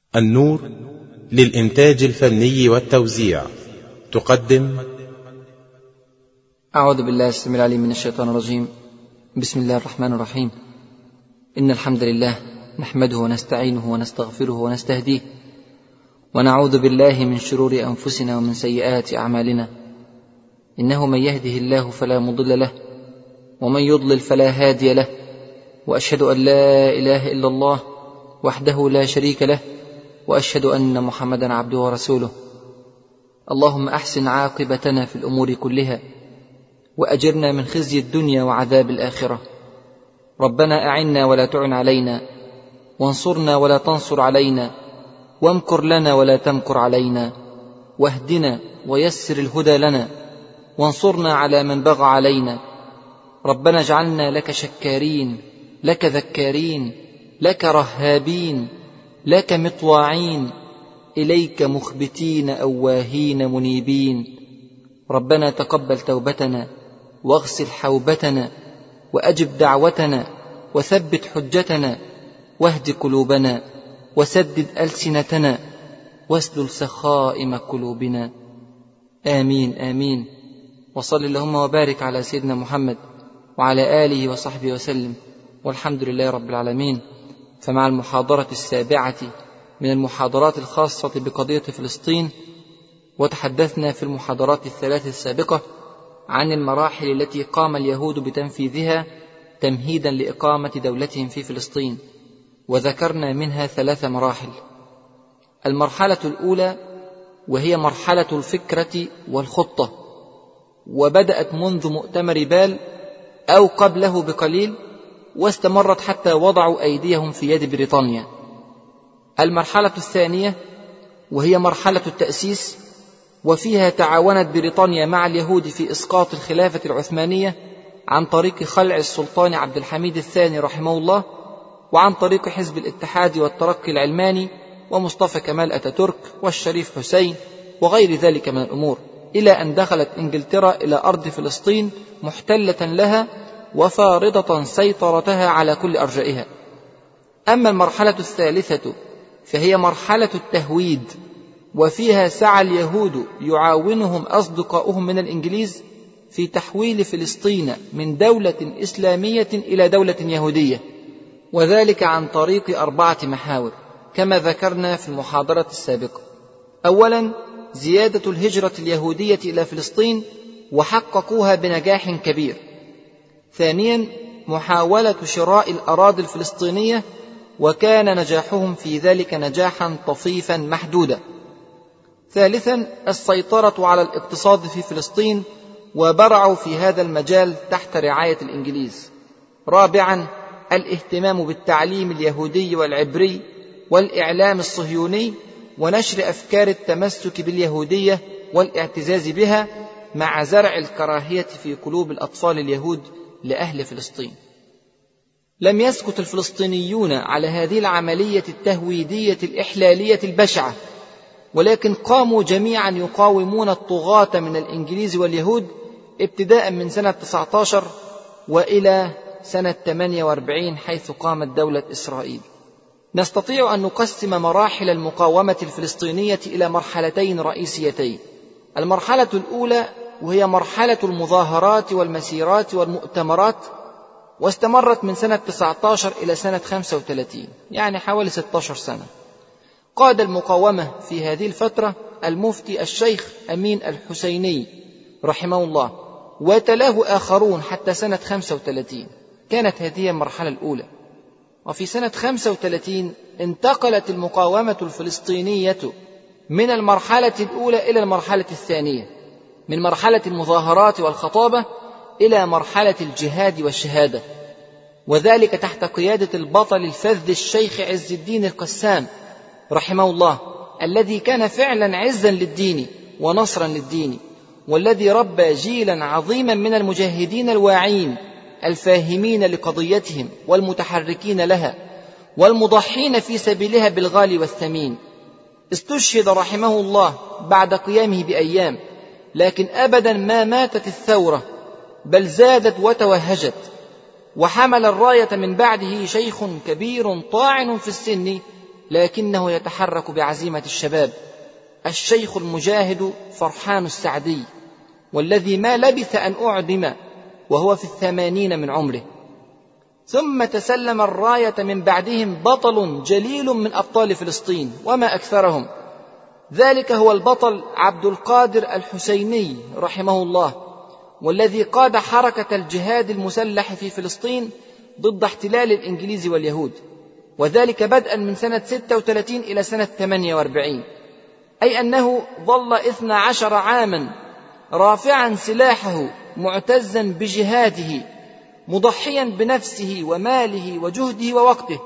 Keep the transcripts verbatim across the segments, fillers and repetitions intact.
النور للإنتاج الفني والتوزيع تقدم. أعوذ بالله السميع العليم من الشيطان الرجيم. بسم الله الرحمن الرحيم. إن الحمد لله نحمده ونستعينه ونستغفره ونستهديه، ونعوذ بالله من شرور أنفسنا ومن سيئات أعمالنا. إنه من يهده الله فلا مضل له، ومن يضلل فلا هادي له، وأشهد أن لا إله إلا الله وحده لا شريك له، وأشهد أن محمدا عبده ورسوله. اللهم أحسن عاقبتنا في الأمور كلها، وأجرنا من خزي الدنيا وعذاب الآخرة. ربنا أعنا ولا تعن علينا، وانصرنا ولا تنصر علينا، وامكر لنا ولا تمكر علينا، واهدنا ويسر الهدى لنا، وانصرنا على من بغى علينا. ربنا اجعلنا لك شكارين، لك ذكارين، لك رهابين، لك مطواعين، إليك مخبتين أواهين منيبين. ربنا تقبل توبتنا، واغسل حوبتنا، وأجب دعوتنا، وثبت حجتنا، واهد قلوبنا، وسدد ألسنتنا، واسلل سخائم قلوبنا. آمين آمين. وصل اللهم وبارك على سيدنا محمد وعلى آله وصحبه وسلم، والحمد لله رب العالمين. فمع المحاضرة السابعة من المحاضرات الخاصة بقضية فلسطين، وتحدثنا في المحاضرات الثلاث السابقة عن المراحل التي قام اليهود بتنفيذها تمهيدا لإقامة دولتهم في فلسطين، وذكرنا منها ثلاث مراحل. المرحلة الأولى وهي مرحلة الفكرة والخطة، وبدأت منذ مؤتمر بال أو قبله بقليل، واستمرت حتى وضعوا أيديهم في يد بريطانيا. المرحلة الثانية وهي مرحلة التأسيس، وفيها تعاونت بريطانيا مع اليهود في إسقاط الخلافة العثمانية عن طريق خلع السلطان عبد الحميد الثاني رحمه الله، وعن طريق حزب الاتحاد والترقي العلماني ومصطفى كمال أتاتورك والشريف حسين وغير ذلك من الأمور، إلى أن دخلت إنجلترا إلى أرض فلسطين محتلة لها وفارضة سيطرتها على كل أرجائها. أما المرحلة الثالثة فهي مرحلة التهويد، وفيها سعى اليهود يعاونهم أصدقاؤهم من الإنجليز في تحويل فلسطين من دولة إسلامية إلى دولة يهودية، وذلك عن طريق أربعة محاور كما ذكرنا في المحاضرة السابقة. أولا، زيادة الهجرة اليهودية إلى فلسطين، وحققوها بنجاح كبير. ثانيا، محاولة شراء الأراضي الفلسطينية، وكان نجاحهم في ذلك نجاحا طفيفا محدودا. ثالثا، السيطرة على الاقتصاد في فلسطين، وبرعوا في هذا المجال تحت رعاية الإنجليز. رابعا، الاهتمام بالتعليم اليهودي والعبري والإعلام الصهيوني، ونشر أفكار التمسك باليهودية والاعتزاز بها، مع زرع الكراهية في قلوب الأطفال اليهود لأهل فلسطين. لم يسكت الفلسطينيون على هذه العملية التهويدية الإحلالية البشعة، ولكن قاموا جميعا يقاومون الطغاة من الإنجليز واليهود، ابتداء من سنة تسعة عشر وإلى سنة ثمانية وأربعين حيث قامت دولة إسرائيل. نستطيع أن نقسم مراحل المقاومة الفلسطينية إلى مرحلتين رئيسيتين. المرحلة الأولى وهي مرحلة المظاهرات والمسيرات والمؤتمرات، واستمرت من سنة تسعة عشر إلى سنة خمسة وثلاثين، يعني حوالي ستة عشر سنة. قاد المقاومة في هذه الفترة المفتي الشيخ أمين الحسيني رحمه الله، وتلاه آخرون حتى سنة خمسة وثلاثين. كانت هذه المرحلة الأولى. وفي سنة خمسة وثلاثين انتقلت المقاومة الفلسطينية من المرحلة الأولى إلى المرحلة الثانية، من مرحلة المظاهرات والخطابة إلى مرحلة الجهاد والشهادة، وذلك تحت قيادة البطل الفذ الشيخ عز الدين القسام رحمه الله، الذي كان فعلا عزا للدين ونصرا للدين، والذي ربى جيلا عظيما من المجاهدين الواعين الفاهمين لقضيتهم والمتحركين لها والمضحين في سبيلها بالغالي والثمين. استشهد رحمه الله بعد قيامه بأيام، لكن أبدا ما ماتت الثورة، بل زادت وتوهجت، وحمل الراية من بعده شيخ كبير طاعن في السن لكنه يتحرك بعزيمة الشباب، الشيخ المجاهد فرحان السعدي، والذي ما لبث أن أعدم وهو في الثمانين من عمره. ثم تسلم الراية من بعدهم بطل جليل من أبطال فلسطين وما أكثرهم، ذلك هو البطل عبد القادر الحسيني رحمه الله، والذي قاد حركة الجهاد المسلح في فلسطين ضد احتلال الإنجليز واليهود، وذلك بدءا من سنة ستة وثلاثين إلى سنة ثمانية وأربعين، أي أنه ظل اثنا عشر عاما رافعا سلاحه معتزا بجهاده، مضحيا بنفسه وماله وجهده ووقته،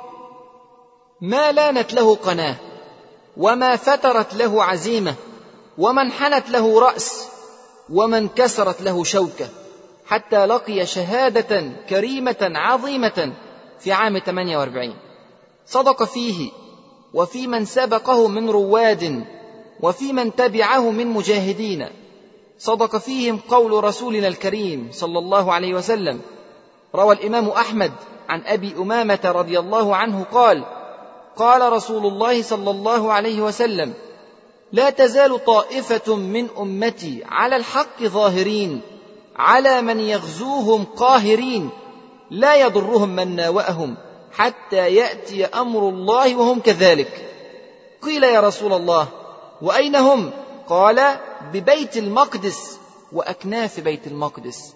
ما لانت له قناة وما فترت له عزيمة وما انحنت له رأس وما انكسرت له شوكة، حتى لقي شهادة كريمة عظيمة في عام ثمانية وأربعين. صدق فيه وفي من سبقه من رواد وفي من تبعه من مجاهدين، صدق فيهم قول رسولنا الكريم صلى الله عليه وسلم. روى الإمام أحمد عن أبي أمامة رضي الله عنه قال: قال رسول الله صلى الله عليه وسلم: لا تزال طائفة من أمتي على الحق ظاهرين على من يغزوهم قاهرين، لا يضرهم من ناوأهم حتى يأتي أمر الله وهم كذلك. قيل: يا رسول الله وأين هم؟ قال: ببيت المقدس وأكناف بيت المقدس.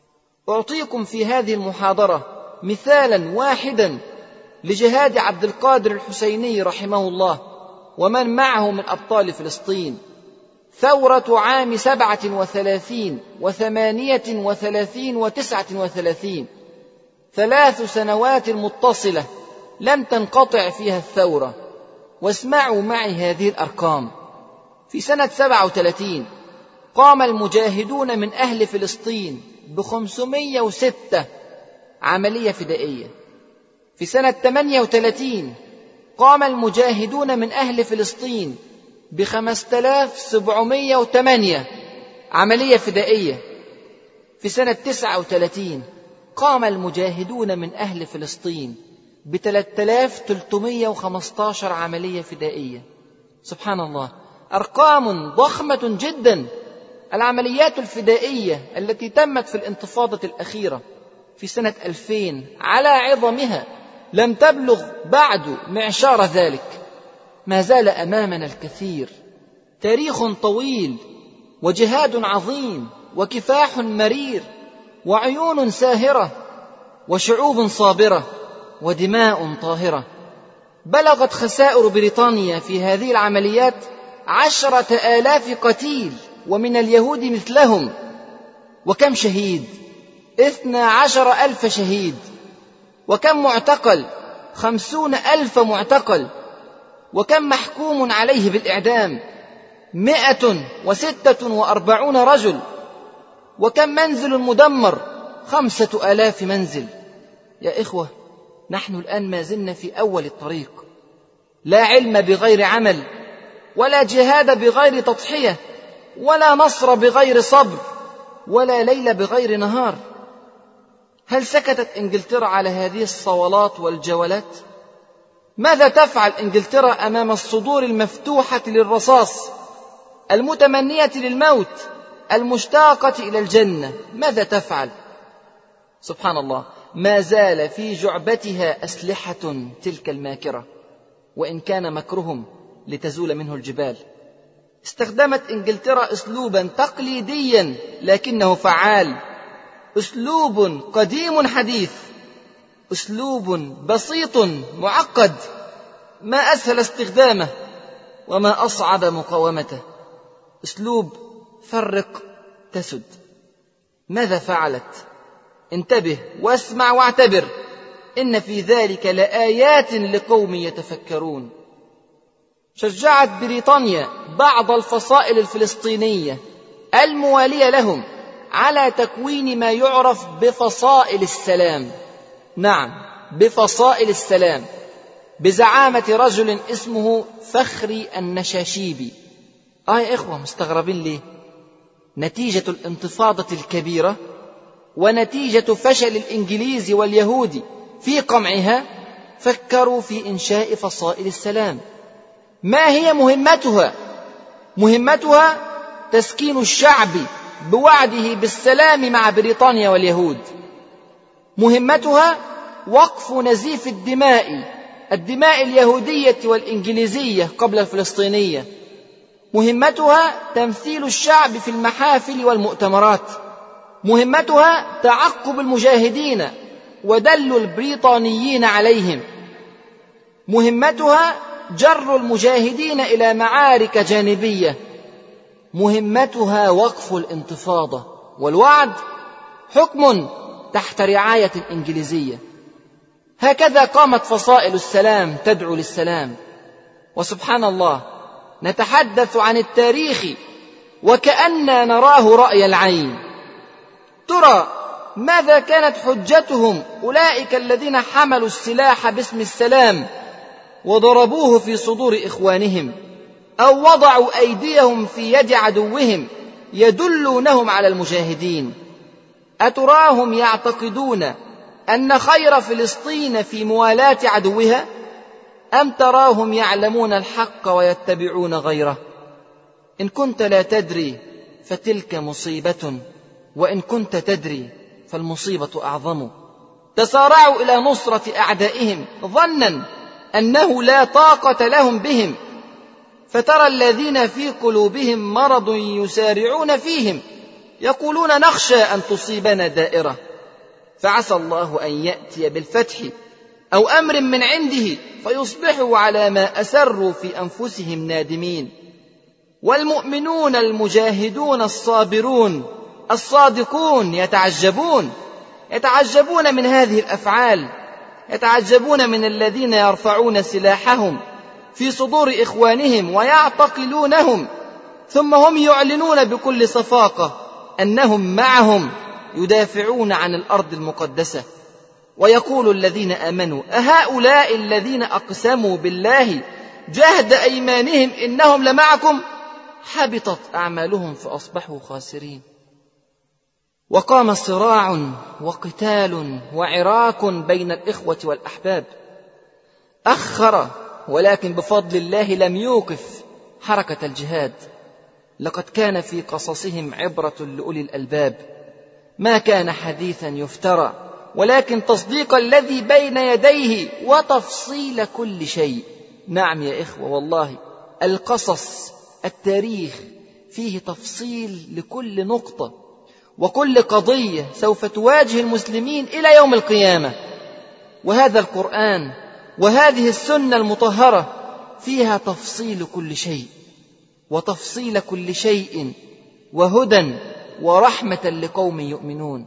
أعطيكم في هذه المحاضرة مثالا واحدا لجهاد عبد القادر الحسيني رحمه الله ومن معه من أبطال فلسطين. ثورة عام سبعة وثلاثين وثمانية وثلاثين وتسعة وثلاثين، ثلاث سنوات متصلة لم تنقطع فيها الثورة. واسمعوا معي هذه الأرقام: في سنة سبعة وثلاثين قام المجاهدون من أهل فلسطين بخمسمائة وستة عملية فدائية. في سنة ثمانية وثلاثين قام المجاهدون من أهل فلسطين بخمسة آلاف وسبعمائة وثمانية عملية فدائية. في سنة تسعة وثلاثين قام المجاهدون من أهل فلسطين بثلاثة آلاف وثلاثمائة وخمسة عشر عملية فدائية. سبحان الله، أرقام ضخمة جدا. العمليات الفدائية التي تمت في الانتفاضة الأخيرة في سنة ألفين على عظمها لم تبلغ بعد معشار ذلك. ما زال أمامنا الكثير، تاريخ طويل وجهاد عظيم وكفاح مرير وعيون ساهرة وشعوب صابرة ودماء طاهرة. بلغت خسائر بريطانيا في هذه العمليات عشرة آلاف قتيل ومن اليهود مثلهم. وكم شهيد؟ اثنا عشر ألف شهيد. وكم معتقل؟ خمسون ألف معتقل. وكم محكوم عليه بالإعدام؟ مئة وستة وأربعون رجل. وكم منزل مدمر؟ خمسة آلاف منزل. يا إخوة، نحن الآن ما زلنا في أول الطريق. لا علم بغير عمل، ولا جهاد بغير تضحية، ولا نصر بغير صبر، ولا ليل بغير نهار. هل سكتت إنجلترا على هذه الصولات والجولات؟ ماذا تفعل إنجلترا أمام الصدور المفتوحة للرصاص، المتمنية للموت، المشتاقة إلى الجنة؟ ماذا تفعل؟ سبحان الله، ما زال في جعبتها أسلحة تلك الماكرة، وإن كان مكرهم لتزول منه الجبال. استخدمت إنجلترا أسلوبا تقليديا لكنه فعال، أسلوب قديم حديث، أسلوب بسيط معقد، ما أسهل استخدامه وما أصعب مقاومته. أسلوب فرق تسد. ماذا فعلت؟ انتبه واسمع واعتبر، إن في ذلك لآيات لقوم يتفكرون. شجعت بريطانيا بعض الفصائل الفلسطينية الموالية لهم على تكوين ما يعرف بفصائل السلام. نعم، بفصائل السلام، بزعامة رجل اسمه فخري النشاشيبي. آه يا إخوة، مستغربين ليه؟ نتيجة الانتفاضة الكبيرة ونتيجة فشل الإنجليز واليهود في قمعها، فكروا في إنشاء فصائل السلام. ما هي مهمتها؟ مهمتها تسكين الشعب بوعده بالسلام مع بريطانيا واليهود. مهمتها وقف نزيف الدماء الدماء اليهودية والإنجليزية قبل الفلسطينية. مهمتها تمثيل الشعب في المحافل والمؤتمرات. مهمتها تعقب المجاهدين ودل البريطانيين عليهم. مهمتها جر المجاهدين إلى معارك جانبية. مهمتها وقف الانتفاضة، والوعد حكم تحت رعاية إنجليزية. هكذا قامت فصائل السلام تدعو للسلام. وسبحان الله، نتحدث عن التاريخ وكأننا نراه رأي العين. ترى ماذا كانت حجتهم أولئك الذين حملوا السلاح باسم السلام وضربوه في صدور إخوانهم، أو وضعوا أيديهم في يد عدوهم يدلونهم على المجاهدين؟ أتراهم يعتقدون أن خير فلسطين في موالاة عدوها، أم تراهم يعلمون الحق ويتبعون غيره؟ إن كنت لا تدري فتلك مصيبة، وإن كنت تدري فالمصيبة أعظم. تسارعوا إلى نصرة أعدائهم ظنا أنه لا طاقة لهم بهم، فترى الذين في قلوبهم مرض يسارعون فيهم يقولون نخشى أن تصيبنا دائرة، فعسى الله أن يأتي بالفتح أو أمر من عنده فيصبحوا على ما أسروا في أنفسهم نادمين. والمؤمنون المجاهدون الصابرون الصادقون يتعجبون يتعجبون من هذه الأفعال، يتعجبون من الذين يرفعون سلاحهم في صدور إخوانهم ويعتقلونهم، ثم هم يعلنون بكل صفاقة أنهم معهم يدافعون عن الأرض المقدسة. ويقول الذين آمنوا أهؤلاء الذين أقسموا بالله جهد أيمانهم إنهم لمعكم حبطت أعمالهم فأصبحوا خاسرين. وقام صراع وقتال وعراك بين الإخوة والأحباب. أخر ولكن بفضل الله لم يوقف حركة الجهاد. لقد كان في قصصهم عبرة لأولي الألباب، ما كان حديثا يفترى، ولكن تصديق الذي بين يديه وتفصيل كل شيء. نعم يا إخوة، والله القصص التاريخ فيه تفصيل لكل نقطة وكل قضية سوف تواجه المسلمين إلى يوم القيامة. وهذا القرآن وهذه السنة المطهرة فيها تفصيل كل شيء، وتفصيل كل شيء وهدى ورحمة لقوم يؤمنون.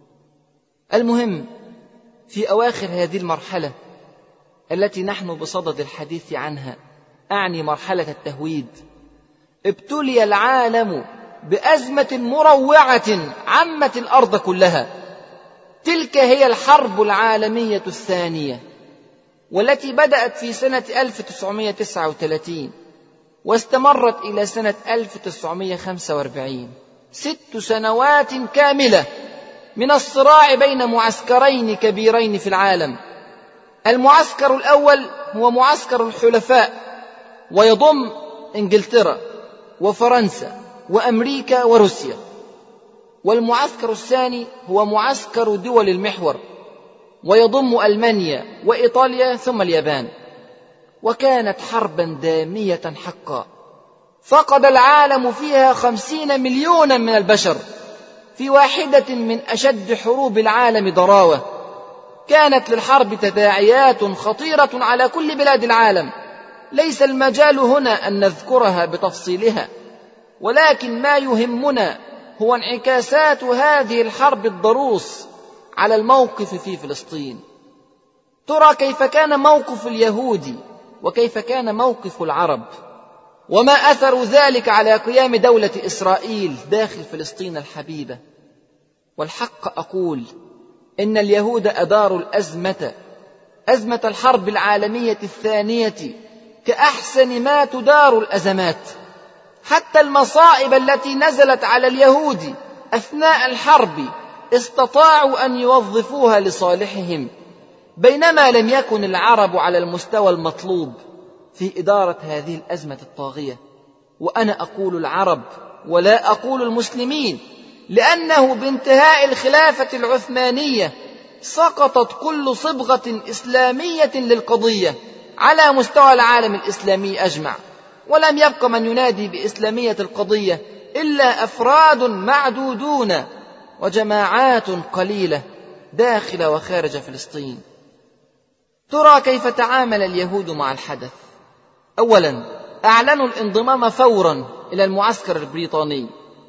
المهم، في أواخر هذه المرحلة التي نحن بصدد الحديث عنها، أعني مرحلة التهويد، ابتلي العالم بأزمة مروعة عمت الأرض كلها. تلك هي الحرب العالمية الثانية، والتي بدأت في سنة ألف وتسعمائة وتسعة وثلاثين واستمرت إلى سنة ألف وتسعمائة وخمسة وأربعين. ست سنوات كاملة من الصراع بين معسكرين كبيرين في العالم. المعسكر الأول هو معسكر الحلفاء، ويضم إنجلترا وفرنسا وأمريكا وروسيا. والمعسكر الثاني هو معسكر دول المحور، ويضم ألمانيا وإيطاليا ثم اليابان. وكانت حربا دامية حقا، فقد العالم فيها خمسين مليونا من البشر في واحدة من أشد حروب العالم ضراوة. كانت للحرب تداعيات خطيرة على كل بلاد العالم، ليس المجال هنا أن نذكرها بتفصيلها، ولكن ما يهمنا هو انعكاسات هذه الحرب الضروس على الموقف في فلسطين. ترى كيف كان موقف اليهود وكيف كان موقف العرب، وما أثر ذلك على قيام دولة إسرائيل داخل فلسطين الحبيبة. والحق أقول إن اليهود أداروا الأزمة أزمة الحرب العالمية الثانية كأحسن ما تدار الأزمات. حتى المصائب التي نزلت على اليهود أثناء الحرب استطاعوا أن يوظفوها لصالحهم، بينما لم يكن العرب على المستوى المطلوب في إدارة هذه الأزمة الطاغية. وأنا أقول العرب ولا أقول المسلمين، لأنه بانتهاء الخلافة العثمانية سقطت كل صبغة إسلامية للقضية على مستوى العالم الإسلامي أجمع، ولم يبق من ينادي بإسلامية القضية إلا أفراد معدودون وجماعات قليلة داخل وخارج فلسطين. ترى كيف تعامل اليهود مع الحدث؟ أولا، أعلنوا الانضمام فورا إلى المعسكر البريطاني،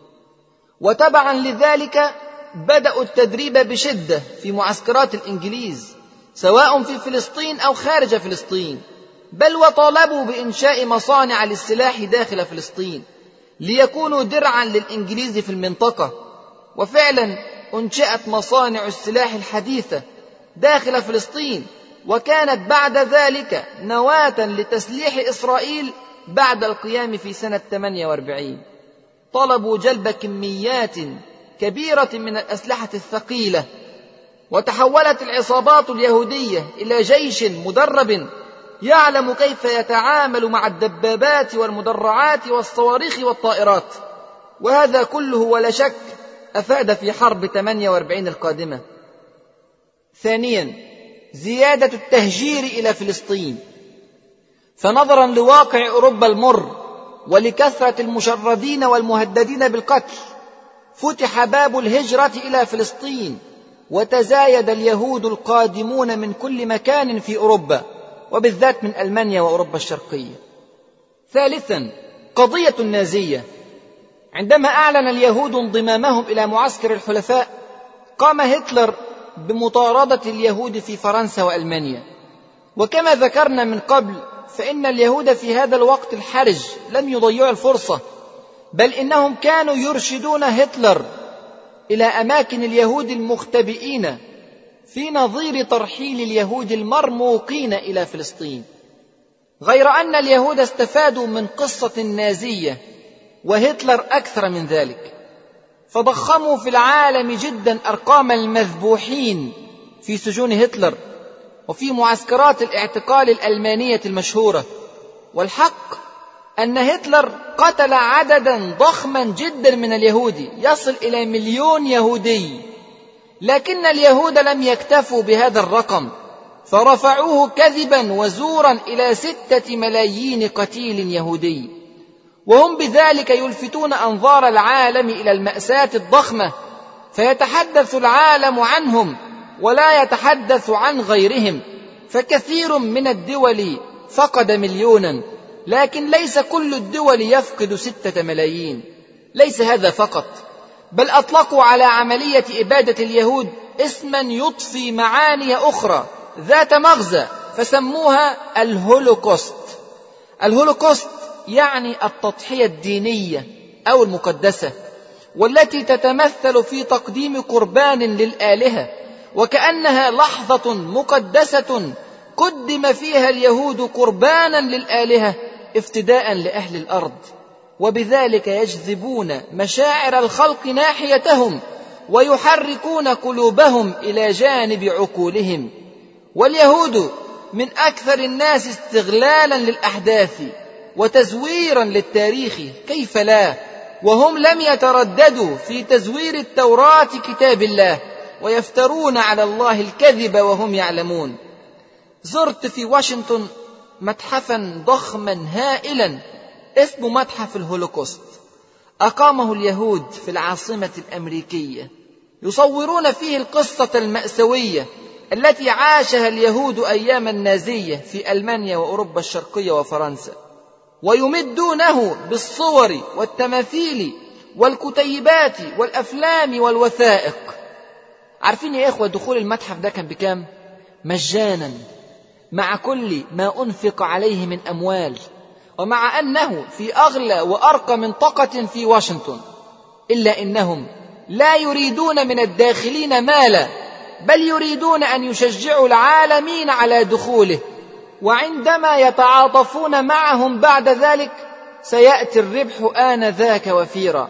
وتبعا لذلك بدأوا التدريب بشدة في معسكرات الإنجليز سواء في فلسطين أو خارج فلسطين، بل وطالبوا بإنشاء مصانع للسلاح داخل فلسطين ليكونوا درعا للإنجليز في المنطقة. وفعلا أنشأت مصانع السلاح الحديثة داخل فلسطين، وكانت بعد ذلك نواة لتسليح إسرائيل بعد القيام في سنة ثمانية وأربعين. طلبوا جلب كميات كبيرة من الأسلحة الثقيلة، وتحولت العصابات اليهودية إلى جيش مدرب يعلم كيف يتعامل مع الدبابات والمدرعات والصواريخ والطائرات، وهذا كله ولا شك أفاد في حرب ثمانية وأربعين القادمة. ثانيا، زيادة التهجير إلى فلسطين، فنظرا لواقع أوروبا المر ولكثرة المشردين والمهددين بالقتل فتح باب الهجرة إلى فلسطين، وتزايد اليهود القادمون من كل مكان في أوروبا وبالذات من ألمانيا وأوروبا الشرقية. ثالثا، قضية النازية. عندما أعلن اليهود انضمامهم إلى معسكر الحلفاء قام هتلر بمطاردة اليهود في فرنسا وألمانيا، وكما ذكرنا من قبل فإن اليهود في هذا الوقت الحرج لم يضيعوا الفرصة، بل إنهم كانوا يرشدون هتلر إلى أماكن اليهود المختبئين في نظير ترحيل اليهود المرموقين إلى فلسطين. غير أن اليهود استفادوا من قصة النازية وهتلر أكثر من ذلك، فضخموا في العالم جدا أرقام المذبوحين في سجون هتلر وفي معسكرات الاعتقال الألمانية المشهورة. والحق أن هتلر قتل عددا ضخما جدا من اليهود يصل إلى مليون يهودي، لكن اليهود لم يكتفوا بهذا الرقم، فرفعوه كذبا وزورا إلى ستة ملايين قتيل يهودي، وهم بذلك يلفتون أنظار العالم إلى المأساة الضخمة، فيتحدث العالم عنهم ولا يتحدث عن غيرهم. فكثير من الدول فقد مليونا، لكن ليس كل الدول يفقد ستة ملايين. ليس هذا فقط، بل أطلقوا على عملية إبادة اليهود اسما يضفي معاني أخرى ذات مغزى، فسموها الهولوكوست. الهولوكوست يعني التضحية الدينية أو المقدسة، والتي تتمثل في تقديم قربان للآلهة، وكأنها لحظة مقدسة قدم فيها اليهود قربانا للآلهة افتداء لأهل الأرض، وبذلك يجذبون مشاعر الخلق ناحيتهم ويحركون قلوبهم إلى جانب عقولهم. واليهود من أكثر الناس استغلالا للأحداث وتزويرا للتاريخ، كيف لا، وهم لم يترددوا في تزوير التوراة كتاب الله ويفترون على الله الكذب وهم يعلمون. زرت في واشنطن متحفا ضخما هائلا اسمه متحف الهولوكوست، أقامه اليهود في العاصمة الأمريكية، يصورون فيه القصة المأساوية التي عاشها اليهود أيام النازية في ألمانيا وأوروبا الشرقية وفرنسا، ويمدونه بالصور والتماثيل والكتيبات والأفلام والوثائق. عارفين يا إخوة دخول المتحف ده كان بكام؟ مجانا، مع كل ما أنفق عليه من أموال، ومع أنه في أغلى وأرقى منطقة في واشنطن، إلا إنهم لا يريدون من الداخلين مالا، بل يريدون أن يشجعوا العالمين على دخوله، وعندما يتعاطفون معهم بعد ذلك سيأتي الربح آنذاك وفيرا.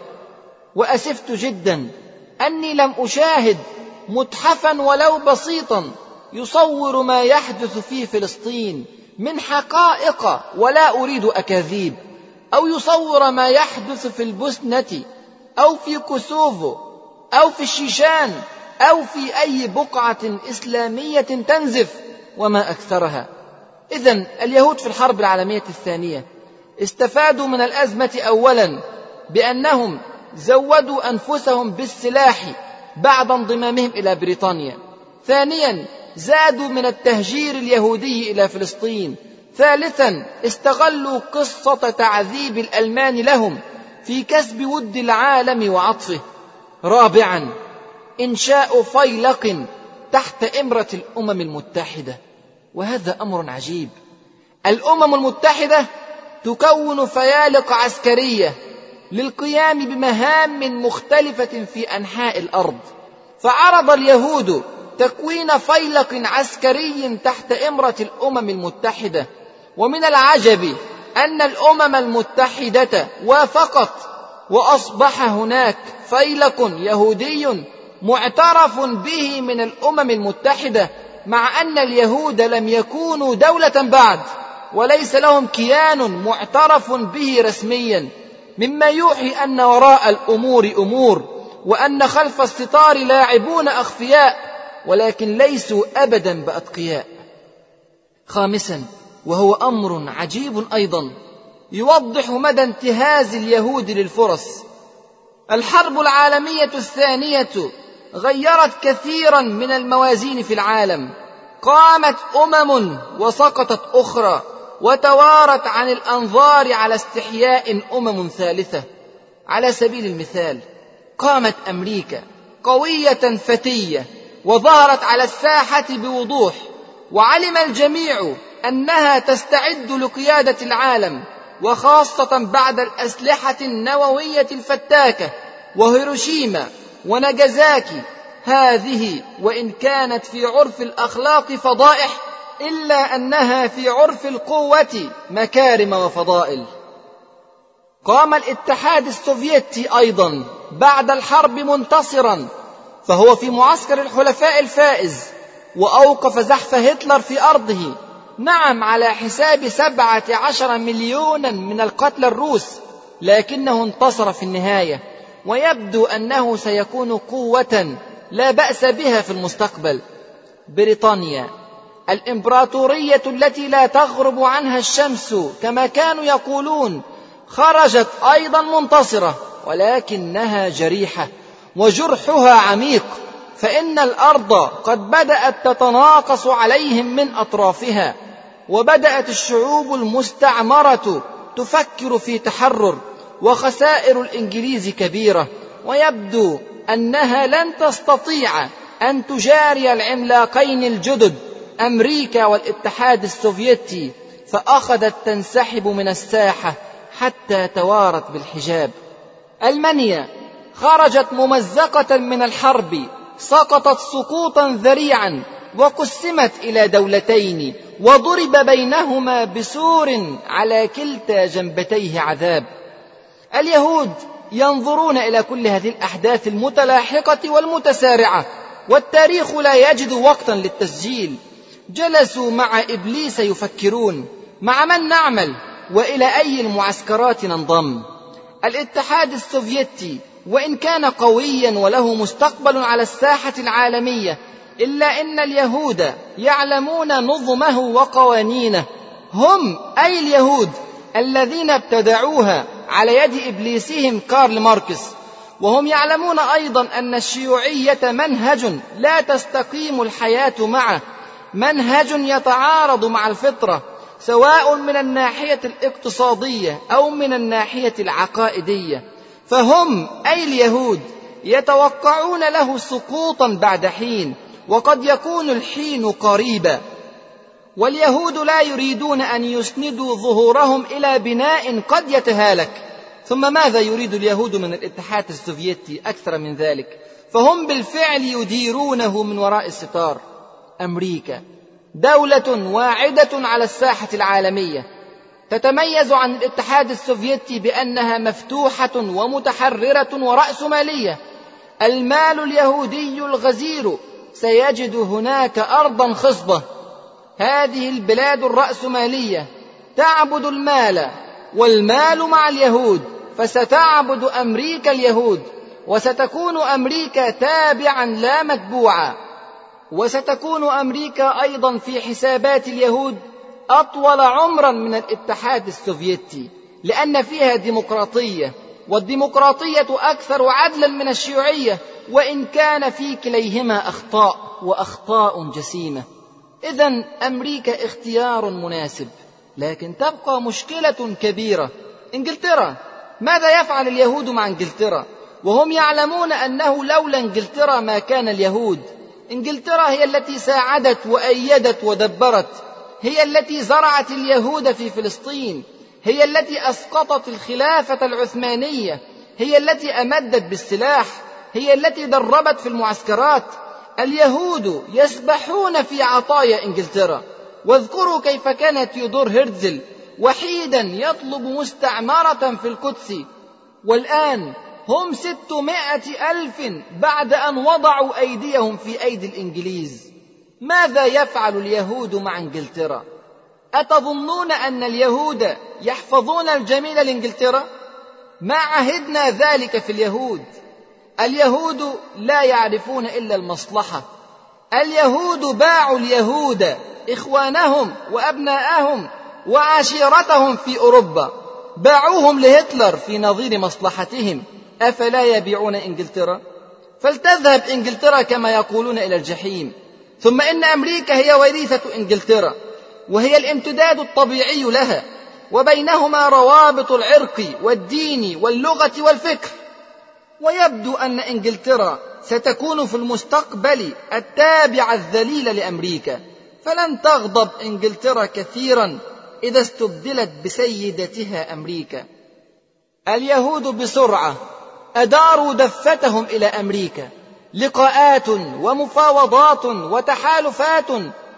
وأسفت جدا أني لم أشاهد متحفا ولو بسيطا يصور ما يحدث في فلسطين من حقائق ولا أريد أكاذيب، أو يصور ما يحدث في البوسنة أو في كوسوفو أو في الشيشان أو في أي بقعة إسلامية تنزف وما أكثرها. إذن اليهود في الحرب العالمية الثانية استفادوا من الأزمة أولا بأنهم زودوا أنفسهم بالسلاح بعد انضمامهم إلى بريطانيا، ثانيا زادوا من التهجير اليهودي إلى فلسطين، ثالثا استغلوا قصة تعذيب الألمان لهم في كسب ود العالم وعطفه، رابعا إنشاء فيلق تحت إمرة الأمم المتحدة. وهذا أمر عجيب، الأمم المتحدة تكون فيالق عسكرية للقيام بمهام مختلفة في أنحاء الأرض، فعرض اليهود تكوين فيلق عسكري تحت إمرة الأمم المتحدة. ومن العجب أن الأمم المتحدة وافقت، وأصبح هناك فيلق يهودي معترف به من الأمم المتحدة، مع أن اليهود لم يكونوا دولة بعد وليس لهم كيان معترف به رسميا، مما يوحي أن وراء الأمور أمور، وأن خلف الستار لاعبون أخفياء ولكن ليسوا أبدا بأتقياء. خامسا، وهو أمر عجيب أيضا يوضح مدى انتهاز اليهود للفرص، الحرب العالمية الثانية غيرت كثيرا من الموازين في العالم، قامت أمم وسقطت أخرى، وتوارت عن الأنظار على استحياء أمم ثالثة. على سبيل المثال، قامت أمريكا قوية فتية وظهرت على الساحة بوضوح، وعلم الجميع أنها تستعد لقيادة العالم، وخاصة بعد الأسلحة النووية الفتاكة وهيروشيما وناجازاكي. هذه وإن كانت في عرف الأخلاق فضائح، إلا أنها في عرف القوة مكارم وفضائل. قام الاتحاد السوفيتي أيضا بعد الحرب منتصرا، فهو في معسكر الحلفاء الفائز، وأوقف زحف هتلر في أرضه، نعم على حساب سبعة عشر مليونا من القتلى الروس، لكنه انتصر في النهاية، ويبدو أنه سيكون قوة لا بأس بها في المستقبل. بريطانيا الإمبراطورية التي لا تغرب عنها الشمس كما كانوا يقولون خرجت أيضا منتصرة، ولكنها جريحة وجرحها عميق، فإن الأرض قد بدأت تتناقص عليهم من أطرافها، وبدأت الشعوب المستعمرة تفكر في تحرر، وخسائر الإنجليز كبيرة، ويبدو أنها لن تستطيع أن تجاري العملاقين الجدد أمريكا والاتحاد السوفيتي، فأخذت تنسحب من الساحة حتى توارت بالحجاب. ألمانيا خرجت ممزقة من الحرب، سقطت سقوطا ذريعا، وقسمت إلى دولتين، وضرب بينهما بسور على كلتا جنبتيه عذاب. اليهود ينظرون إلى كل هذه الأحداث المتلاحقة والمتسارعة، والتاريخ لا يجد وقتا للتسجيل. جلسوا مع إبليس يفكرون مع من نعمل، وإلى أي المعسكرات ننضم. الاتحاد السوفيتي وإن كان قويا وله مستقبل على الساحة العالمية، إلا إن اليهود يعلمون نظمه وقوانينه، هم أي اليهود الذين ابتدعوها على يد إبليسهم كارل ماركس، وهم يعلمون أيضا أن الشيوعية منهج لا تستقيم الحياة معه، منهج يتعارض مع الفطرة، سواء من الناحية الاقتصادية أو من الناحية العقائدية. فهم أي اليهود يتوقعون له سقوطا بعد حين، وقد يكون الحين قريبا. واليهود لا يريدون أن يسندوا ظهورهم إلى بناء قد يتهالك. ثم ماذا يريد اليهود من الاتحاد السوفيتي أكثر من ذلك؟ فهم بالفعل يديرونه من وراء الستار. أمريكا دولة واعدة على الساحة العالمية، تتميز عن الاتحاد السوفيتي بأنها مفتوحة ومتحررة ورأسمالية. المال اليهودي الغزير سيجد هناك أرضا خصبة. هذه البلاد الرأسمالية تعبد المال، والمال مع اليهود، فستعبد أمريكا اليهود، وستكون أمريكا تابعا لا متبوعا، وستكون أمريكا أيضا في حسابات اليهود أطول عمرا من الاتحاد السوفيتي، لأن فيها ديمقراطية، والديمقراطية أكثر عدلا من الشيوعية، وإن كان في كليهما أخطاء وأخطاء جسيمة. إذن أمريكا اختيار مناسب، لكن تبقى مشكلة كبيرة. إنجلترا، ماذا يفعل اليهود مع إنجلترا وهم يعلمون أنه لولا إنجلترا ما كان اليهود؟ إنجلترا هي التي ساعدت وأيدت ودبرت، هي التي زرعت اليهود في فلسطين، هي التي أسقطت الخلافة العثمانية، هي التي أمدت بالسلاح، هي التي دربت في المعسكرات. اليهود يسبحون في عطايا إنجلترا. واذكروا كيف كان تيودور هيرتزل وحيدا يطلب مستعمرة في القدس، والآن هم ستمائة ألف بعد أن وضعوا أيديهم في أيدي الإنجليز. ماذا يفعل اليهود مع إنجلترا؟ أتظنون أن اليهود يحفظون الجميل لإنجلترا؟ ما عهدنا ذلك في اليهود. اليهود لا يعرفون إلا المصلحة. اليهود باعوا اليهود إخوانهم وأبناءهم وعشيرتهم في أوروبا، باعوهم لهتلر في نظير مصلحتهم. أفلا يبيعون إنجلترا؟ فلتذهب إنجلترا كما يقولون إلى الجحيم. ثم إن أمريكا هي وريثة إنجلترا، وهي الامتداد الطبيعي لها، وبينهما روابط العرق والدين واللغة والفكر. ويبدو أن إنجلترا ستكون في المستقبل التابع الذليل لأمريكا، فلن تغضب إنجلترا كثيرا إذا استبدلت بسيدتها أمريكا. اليهود بسرعة أداروا دفتهم إلى أمريكا، لقاءات ومفاوضات وتحالفات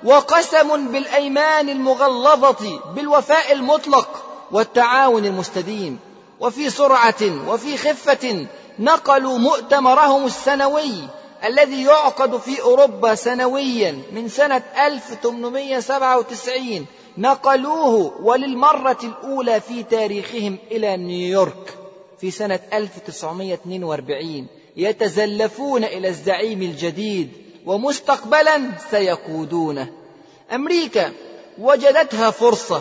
وقسم بالأيمان المغلظة بالوفاء المطلق والتعاون المستديم. وفي سرعة وفي خفة نقلوا مؤتمرهم السنوي الذي يعقد في أوروبا سنويا من سنة ألف وثمانمائة وسبعة وتسعين، نقلوه وللمرة الأولى في تاريخهم إلى نيويورك في سنة ألف وتسعمائة واثنين وأربعين، يتزلفون إلى الزعيم الجديد ومستقبلا سيقودونه. أمريكا وجدتها فرصة،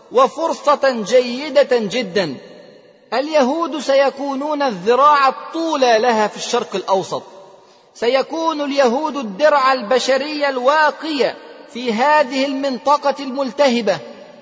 وفرصة جيدة جدا. اليهود سيكونون الذراع الطولى لها في الشرق الأوسط، سيكون اليهود الدرع البشري الواقية في هذه المنطقة الملتهبة،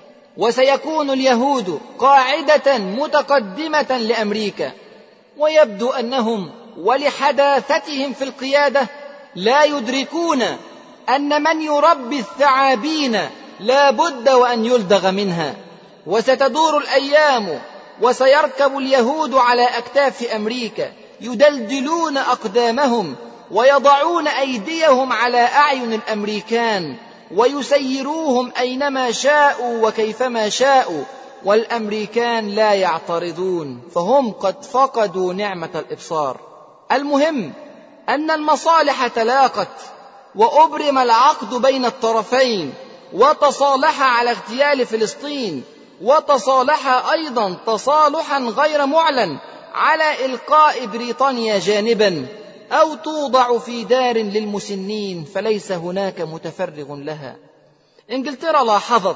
وسيكون اليهود قاعدة متقدمة لأمريكا. ويبدو أنهم ولحداثتهم في القيادة لا يدركون أن من يربي الثعابين لا بد وأن يلدغ منها. وستدور الأيام وسيركب اليهود على أكتاف أمريكا، يدلدلون أقدامهم ويضعون أيديهم على أعين الأمريكان ويسيروهم أينما شاءوا وكيفما شاءوا، والأمريكان لا يعترضون، فهم قد فقدوا نعمة الإبصار. المهم أن المصالح تلاقت، وأبرم العقد بين الطرفين، وتصالح على اغتيال فلسطين، وتصالح أيضا تصالحا غير معلن على إلقاء بريطانيا جانبا، أو توضع في دار للمسنين فليس هناك متفرغ لها. إنجلترا لاحظت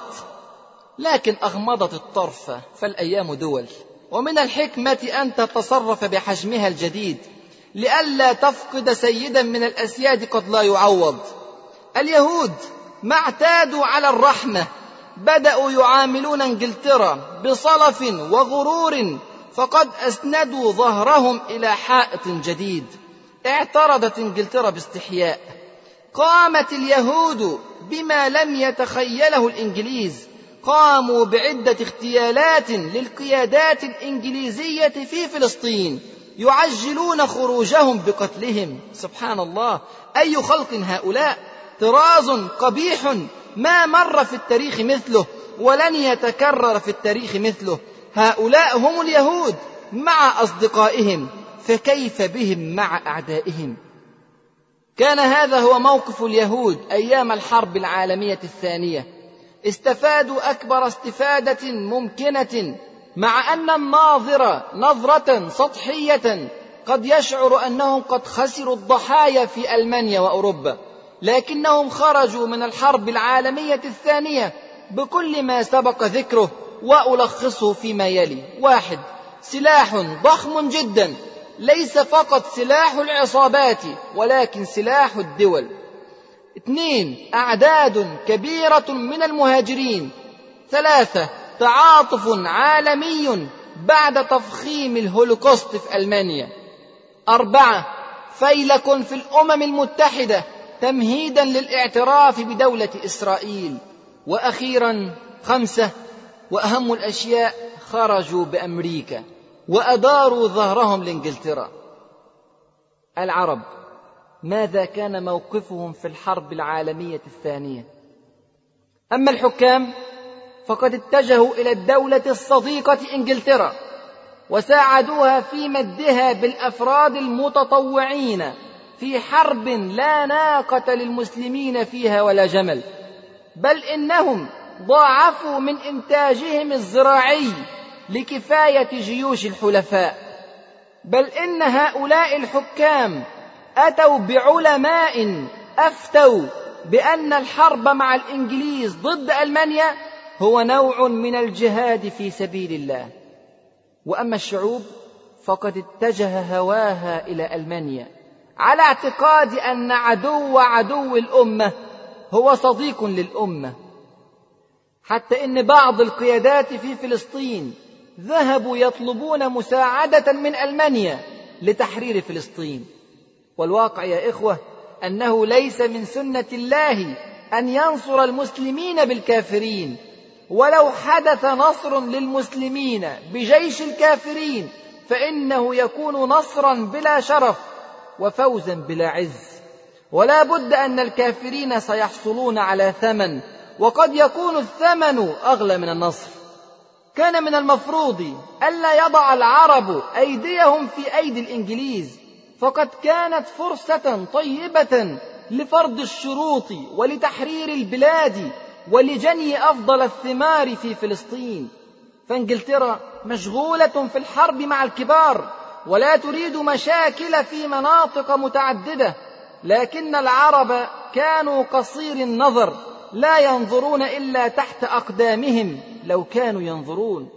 لكن أغمضت الطرف، فالأيام دول، ومن الحكمة أن تتصرف بحجمها الجديد لئلا تفقد سيدا من الأسياد قد لا يعوض. اليهود ما اعتادوا على الرحمة، بدأوا يعاملون إنجلترا بصلف وغرور، فقد أسندوا ظهرهم إلى حائط جديد. اعترضت إنجلترا باستحياء. قامت اليهود بما لم يتخيله الإنجليز، قاموا بعدة اغتيالات للقيادات الإنجليزية في فلسطين، يعجلون خروجهم بقتلهم. سبحان الله، أي خلق هؤلاء! طراز قبيح ما مر في التاريخ مثله، ولن يتكرر في التاريخ مثله. هؤلاء هم اليهود مع أصدقائهم، فكيف بهم مع أعدائهم؟ كان هذا هو موقف اليهود أيام الحرب العالمية الثانية. استفادوا أكبر استفادة ممكنة، مع أن الناظر نظرة سطحية قد يشعر أنهم قد خسروا الضحايا في ألمانيا وأوروبا، لكنهم خرجوا من الحرب العالمية الثانية بكل ما سبق ذكره، وألخصه فيما يلي: واحد، سلاح ضخم جدا، ليس فقط سلاح العصابات ولكن سلاح الدول. اثنين، أعداد كبيرة من المهاجرين. ثلاثة، تعاطف عالمي بعد تفخيم الهولوكوست في ألمانيا. أربعة، فيلق في الأمم المتحدة تمهيدا للاعتراف بدولة إسرائيل. وأخيرا خمسة، وأهم الأشياء، خرجوا بأمريكا وأداروا ظهرهم لإنجلترا. العرب ماذا كان موقفهم في الحرب العالمية الثانية؟ أما الحكام فقد اتجهوا إلى الدولة الصديقة إنجلترا وساعدوها في مدها بالأفراد المتطوعين في حرب لا ناقة للمسلمين فيها ولا جمل، بل إنهم ضاعفوا من إنتاجهم الزراعي لكفاية جيوش الحلفاء. بل إن هؤلاء الحكام أتوا بعلماء أفتوا بأن الحرب مع الإنجليز ضد ألمانيا هو نوع من الجهاد في سبيل الله. وأما الشعوب فقد اتجه هواها إلى ألمانيا على اعتقاد أن عدو عدو الأمة هو صديق للأمة، حتى إن بعض القيادات في فلسطين ذهبوا يطلبون مساعدة من ألمانيا لتحرير فلسطين. والواقع يا إخوة أنه ليس من سنة الله أن ينصر المسلمين بالكافرين، ولو حدث نصر للمسلمين بجيش الكافرين فإنه يكون نصرا بلا شرف وفوزا بلا عز. ولا بد أن الكافرين سيحصلون على ثمن، وقد يكون الثمن أغلى من النصر. كان من المفروض ألا يضع العرب أيديهم في أيدي الإنجليز، فقد كانت فرصة طيبة لفرض الشروط ولتحرير البلاد ولجني أفضل الثمار في فلسطين. فإنجلترا مشغولة في الحرب مع الكبار ولا تريد مشاكل في مناطق متعددة، لكن العرب كانوا قصير النظر، لا ينظرون إلا تحت أقدامهم لو كانوا ينظرون.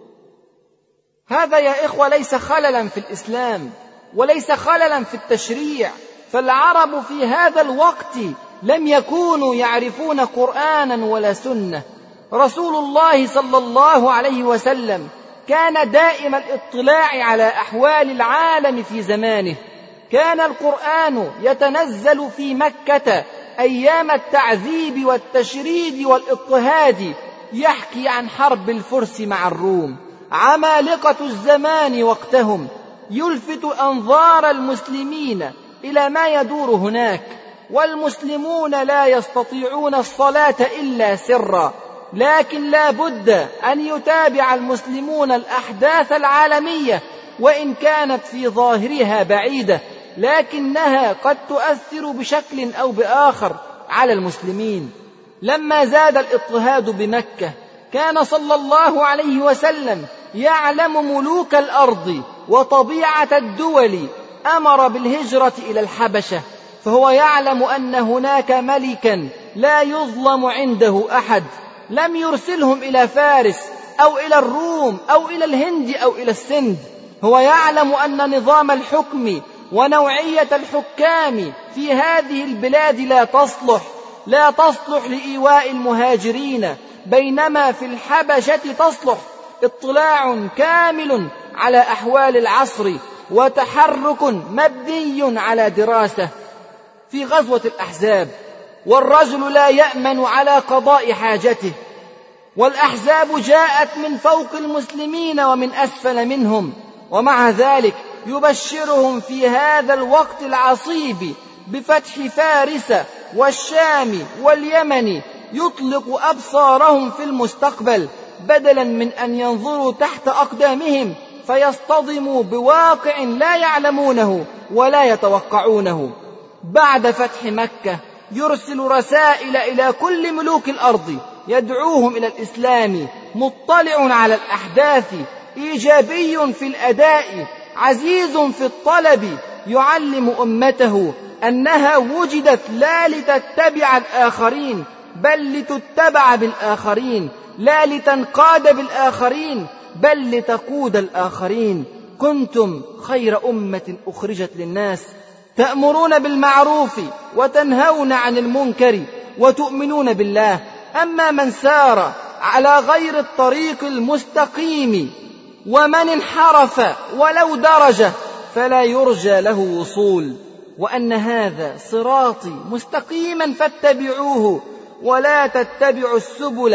هذا يا إخوة ليس خللا في الإسلام وليس خللا في التشريع، فالعرب في هذا الوقت لم يكونوا يعرفون قرآنا ولا سنة. رسول الله صلى الله عليه وسلم كان دائم الاطلاع على أحوال العالم في زمانه. كان القرآن يتنزل في مكة أيام التعذيب والتشريد والاضطهاد، يحكي عن حرب الفرس مع الروم، عمالقة الزمان وقتهم، يلفت أنظار المسلمين إلى ما يدور هناك. والمسلمون لا يستطيعون الصلاة إلا سرا، لكن لا بد أن يتابع المسلمون الأحداث العالمية، وإن كانت في ظاهرها بعيدة لكنها قد تؤثر بشكل أو بآخر على المسلمين. لما زاد الاضطهاد بمكة كان صلى الله عليه وسلم يعلم ملوك الأرض وطبيعة الدول، أمر بالهجرة إلى الحبشة، فهو يعلم أن هناك ملكا لا يظلم عنده أحد، لم يرسلهم إلى فارس أو إلى الروم أو إلى الهند أو إلى السند. هو يعلم أن نظام الحكم ونوعية الحكام في هذه البلاد لا تصلح لا تصلح لإيواء المهاجرين، بينما في الحبشة تصلح. اطلاع كامل على أحوال العصر وتحرك مبني على دراسة. في غزوة الأحزاب والرجل لا يأمن على قضاء حاجته، والأحزاب جاءت من فوق المسلمين ومن أسفل منهم، ومع ذلك يبشرهم في هذا الوقت العصيب بفتح فارس والشام واليمن، يطلق أبصارهم في المستقبل بدلا من أن ينظروا تحت أقدامهم فيصطدموا بواقع لا يعلمونه ولا يتوقعونه. بعد فتح مكة يرسل رسائل إلى كل ملوك الأرض يدعوهم إلى الإسلام، مطلع على الأحداث، إيجابي في الأداء، عزيز في الطلب، يعلم أمته أنها وجدت لا لتتبع الآخرين بل لتتبع بالآخرين، لا لتنقاد بالآخرين بل لتقود الآخرين. كنتم خير أمة أخرجت للناس تأمرون بالمعروف وتنهون عن المنكر وتؤمنون بالله. أما من سار على غير الطريق المستقيم ومن انحرف ولو درجة فلا يرجى له وصول. وأن هذا صراطي مستقيما فاتبعوه ولا تتبعوا السبل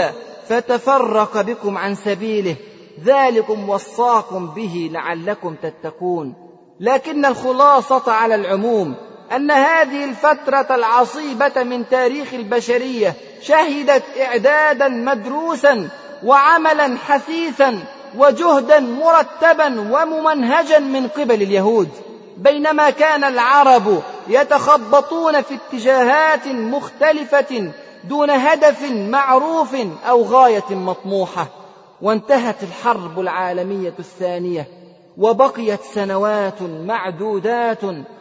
فتفرق بكم عن سبيله، ذلكم وصاكم به لعلكم تتقون. لكن الخلاصة على العموم أن هذه الفترة العصيبة من تاريخ البشرية شهدت إعدادا مدروسا وعملا حثيثا وجهدا مرتبا وممنهجا من قبل اليهود، بينما كان العرب يتخبطون في اتجاهات مختلفة دون هدف معروف أو غاية مطموحة. وانتهت الحرب العالمية الثانية وبقيت سنوات معدودات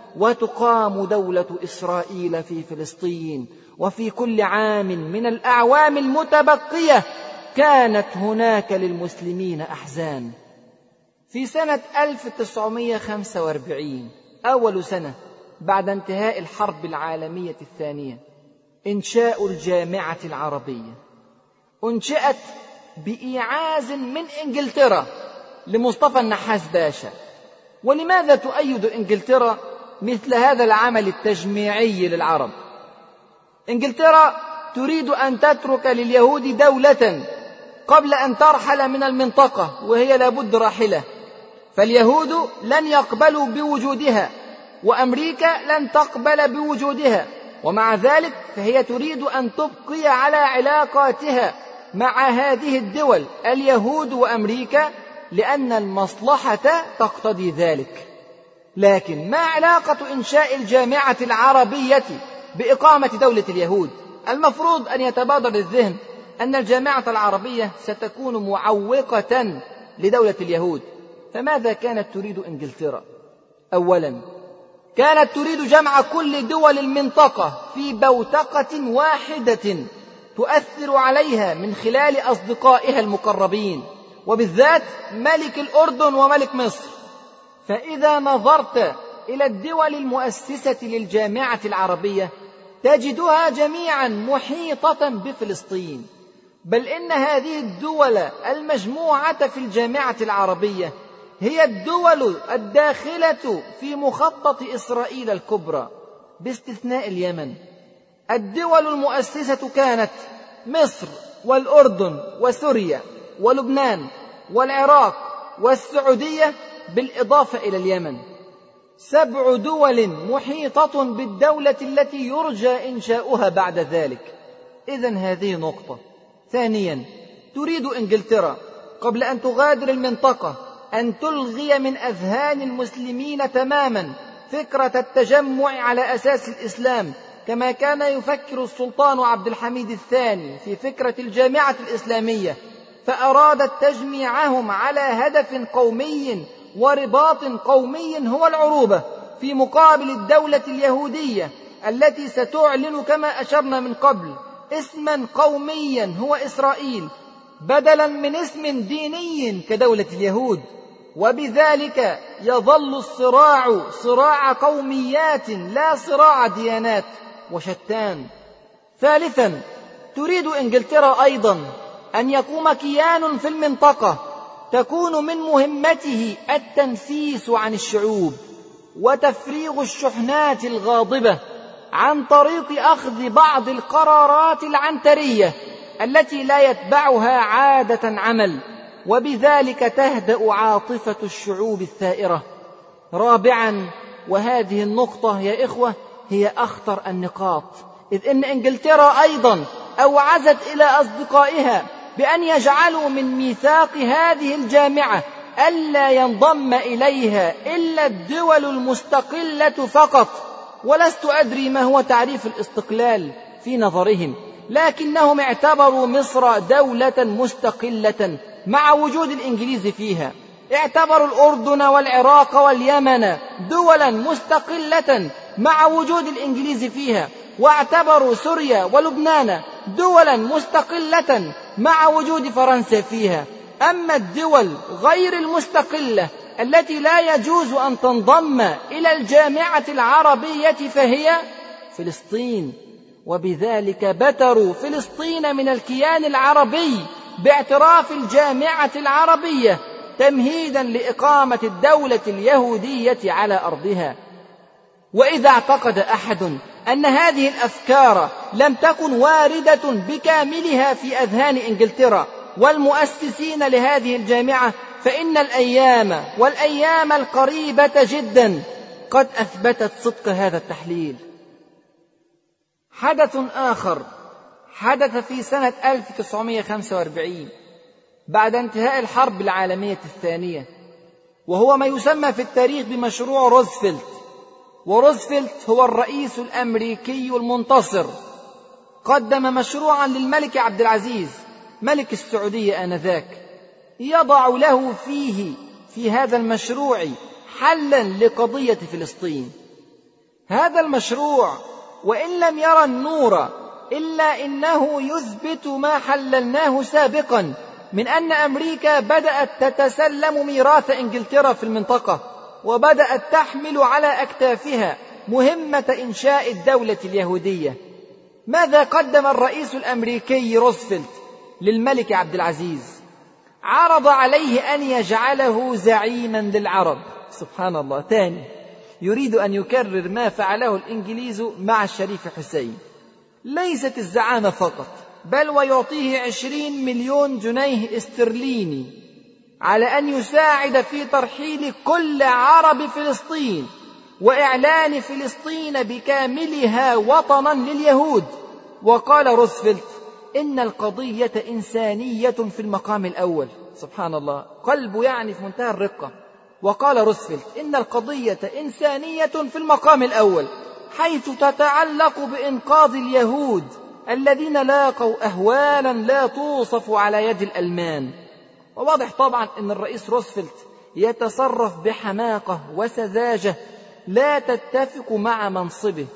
وتقام دولة إسرائيل في فلسطين. وفي كل عام من الأعوام المتبقية كانت هناك للمسلمين أحزان. في سنة ألف وتسعمائة وخمسة وأربعين، أول سنة بعد انتهاء الحرب العالمية الثانية، إنشاء الجامعة العربية أنشئت بإيعاز من إنجلترا لمصطفى النحاس باشا. ولماذا تؤيد إنجلترا مثل هذا العمل التجميعي للعرب؟ إنجلترا تريد أن تترك لليهود دولة قبل أن ترحل من المنطقة، وهي لابد راحلة، فاليهود لن يقبلوا بوجودها وأمريكا لن تقبل بوجودها، ومع ذلك فهي تريد أن تبقي على علاقاتها مع هذه الدول اليهود وأمريكا لأن المصلحة تقتضي ذلك. لكن ما علاقة إنشاء الجامعة العربية بإقامة دولة اليهود؟ المفروض أن يتبادر للذهن أن الجامعة العربية ستكون معوقة لدولة اليهود. فماذا كانت تريد إنجلترا؟ أولا، كانت تريد جمع كل دول المنطقة في بوتقة واحدة تؤثر عليها من خلال أصدقائها المقربين، وبالذات ملك الأردن وملك مصر. فإذا نظرت إلى الدول المؤسسة للجامعة العربية تجدها جميعا محيطة بفلسطين، بل إن هذه الدول المجموعة في الجامعة العربية هي الدول الداخلة في مخطط إسرائيل الكبرى باستثناء اليمن. الدول المؤسسة كانت مصر والأردن وسوريا ولبنان والعراق والسعودية بالإضافة إلى اليمن، سبع دول محيطة بالدولة التي يرجى إنشاؤها بعد ذلك. إذن هذه نقطة. ثانيا، تريد إنجلترا قبل أن تغادر المنطقة أن تلغي من أذهان المسلمين تماما فكرة التجمع على أساس الإسلام، كما كان يفكر السلطان عبد الحميد الثاني في فكرة الجامعة الإسلامية، فأرادت تجميعهم على هدف قومي ورباط قومي هو العروبة، في مقابل الدولة اليهودية التي ستعلن كما أشرنا من قبل اسما قوميا هو إسرائيل بدلا من اسم ديني كدولة اليهود. وبذلك يظل الصراع صراع قوميات لا صراع ديانات وشتان. ثالثا، تريد إنجلترا أيضا أن يقوم كيان في المنطقة تكون من مهمته التنفيس عن الشعوب وتفريغ الشحنات الغاضبة عن طريق أخذ بعض القرارات العنترية التي لا يتبعها عادة عمل، وبذلك تهدأ عاطفة الشعوب الثائرة. رابعا، وهذه النقطة يا إخوة هي أخطر النقاط، إذ إن إنجلترا أيضا أوعزت إلى أصدقائها بأن يجعلوا من ميثاق هذه الجامعة ألا ينضم إليها إلا الدول المستقلة فقط، ولست أدري ما هو تعريف الاستقلال في نظرهم، لكنهم اعتبروا مصر دولة مستقلة مع وجود الإنجليز فيها. اعتبروا الأردن والعراق واليمن دولا مستقلة مع وجود الإنجليز فيها، واعتبروا سوريا ولبنان دولا مستقلة مع وجود فرنسا فيها. أما الدول غير المستقلة التي لا يجوز أن تنضم إلى الجامعة العربية فهي فلسطين، وبذلك بتروا فلسطين من الكيان العربي باعتراف الجامعة العربية تمهيدا لإقامة الدولة اليهودية على أرضها. وإذا اعتقد أحد أن هذه الأفكار لم تكن واردة بكاملها في أذهان إنجلترا والمؤسسين لهذه الجامعة، فإن الأيام والأيام القريبة جدا قد أثبتت صدق هذا التحليل. حدث آخر حدث في سنة ألف وتسعمائة وخمسة وأربعين بعد انتهاء الحرب العالمية الثانية، وهو ما يسمى في التاريخ بمشروع روزفلت. وروزفلت هو الرئيس الأمريكي المنتصر، قدم مشروعا للملك عبد العزيز ملك السعودية آنذاك، يضع له فيه في هذا المشروع حلا لقضية فلسطين. هذا المشروع وإن لم يرى النور إلا إنه يثبت ما حللناه سابقا من أن أمريكا بدأت تتسلم ميراث إنجلترا في المنطقة، وبدأت تحمل على أكتافها مهمة إنشاء الدولة اليهودية. ماذا قدم الرئيس الأمريكي روزفلت للملك عبد العزيز؟ عرض عليه أن يجعله زعيما للعرب. سبحان الله، تاني يريد أن يكرر ما فعله الإنجليز مع الشريف حسين. ليست الزعامة فقط، بل ويعطيه عشرين مليون جنيه استرليني على أن يساعد في ترحيل كل عرب فلسطين وإعلان فلسطين بكاملها وطنا لليهود. وقال روزفلت إن القضية إنسانية في المقام الأول. سبحان الله، قلبه يعني في منتهى الرقة. وقال روزفلت إن القضية إنسانية في المقام الأول، حيث تتعلق بإنقاذ اليهود الذين لاقوا أهوالا لا توصف على يد الألمان. وواضح طبعا أن الرئيس روزفلت يتصرف بحماقة وسذاجة لا تتفق مع منصبه،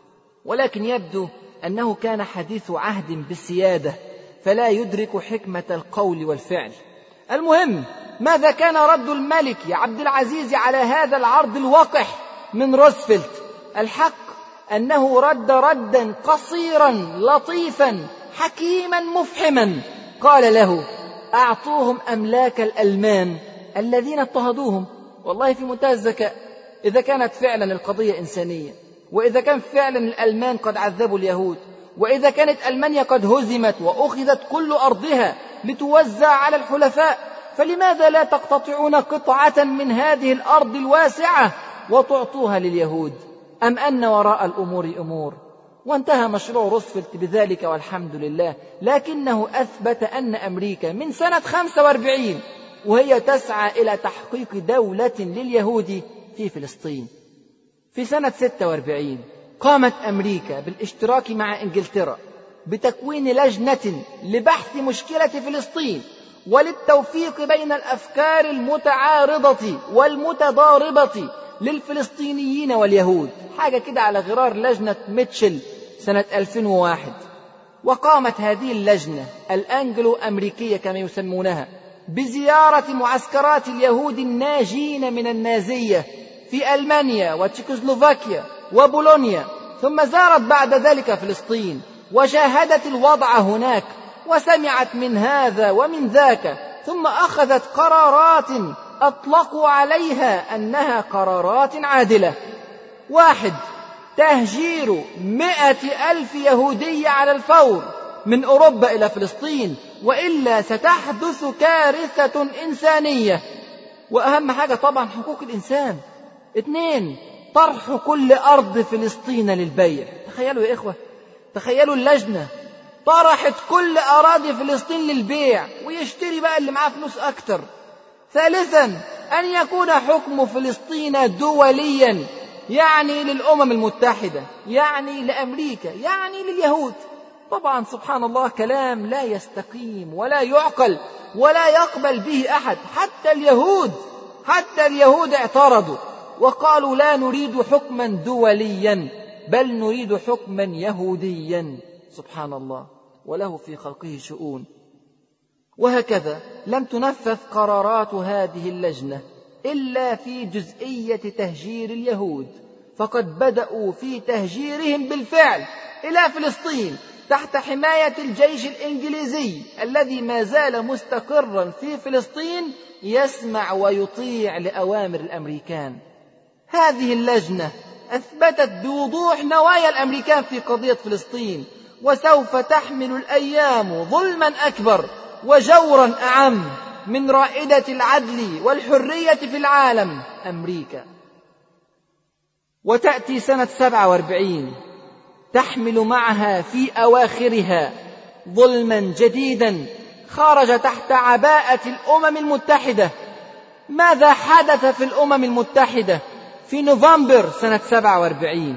ولكن يبدو أنه كان حديث عهد بالسيادة فلا يدرك حكمة القول والفعل. المهم، ماذا كان رد الملك عبد العزيز على هذا العرض الوقح من روزفلت؟ الحق أنه رد ردا قصيرا لطيفا حكيما مفحما، قال له أعطوهم أملاك الألمان الذين اضطهدوهم. والله في منتهى الذكاء. إذا كانت فعلا القضية إنسانية، وإذا كان فعلا الألمان قد عذبوا اليهود، وإذا كانت ألمانيا قد هزمت وأخذت كل أرضها لتوزع على الحلفاء، فلماذا لا تقتطعون قطعة من هذه الأرض الواسعة وتعطوها لليهود؟ أم أن وراء الأمور أمور؟ وانتهى مشروع روزفلت بذلك والحمد لله. لكنه أثبت أن أمريكا من سنة خمسة وأربعين وهي تسعى إلى تحقيق دولة لليهود في فلسطين. في سنة ستة وأربعين قامت أمريكا بالاشتراك مع إنجلترا بتكوين لجنة لبحث مشكلة فلسطين وللتوفيق بين الأفكار المتعارضة والمتضاربة للفلسطينيين واليهود، حاجة كده على غرار لجنة ميتشل سنة ألفين وواحد. وقامت هذه اللجنة الأنجلو أمريكية كما يسمونها بزيارة معسكرات اليهود الناجين من النازية في ألمانيا وتشيكوسلوفاكيا وبولونيا، ثم زارت بعد ذلك فلسطين وشاهدت الوضع هناك وسمعت من هذا ومن ذاك، ثم أخذت قرارات أطلقوا عليها أنها قرارات عادلة. واحد، تهجير مئة ألف يهودي على الفور من أوروبا إلى فلسطين، وإلا ستحدث كارثة إنسانية، وأهم حاجة طبعا حقوق الإنسان. اثنين، طرح كل أرض فلسطين للبيع. تخيلوا يا إخوة، تخيلوا اللجنة طرحت كل أراضي فلسطين للبيع ويشتري بقى اللي معاه فلوس أكتر. ثالثا، أن يكون حكم فلسطين دوليا يعني للأمم المتحدة، يعني لأمريكا، يعني لليهود. طبعا سبحان الله كلام لا يستقيم ولا يعقل ولا يقبل به أحد. حتى اليهود حتى اليهود اعترضوا وقالوا لا نريد حكما دوليا بل نريد حكما يهوديا. سبحان الله، وله في خلقه شؤون. وهكذا لم تنفذ قرارات هذه اللجنة إلا في جزئية تهجير اليهود، فقد بدأوا في تهجيرهم بالفعل إلى فلسطين تحت حماية الجيش الإنجليزي الذي ما زال مستقرا في فلسطين يسمع ويطيع لأوامر الأمريكان. هذه اللجنة أثبتت بوضوح نوايا الأمريكان في قضية فلسطين، وسوف تحمل الأيام ظلما أكبر وجورا أعم من رائدة العدل والحرية في العالم أمريكا. وتأتي سنة سبعة وأربعين تحمل معها في أواخرها ظلما جديدا خرج تحت عباءة الأمم المتحدة. ماذا حدث في الأمم المتحدة في نوفمبر سنة سبعة وأربعين؟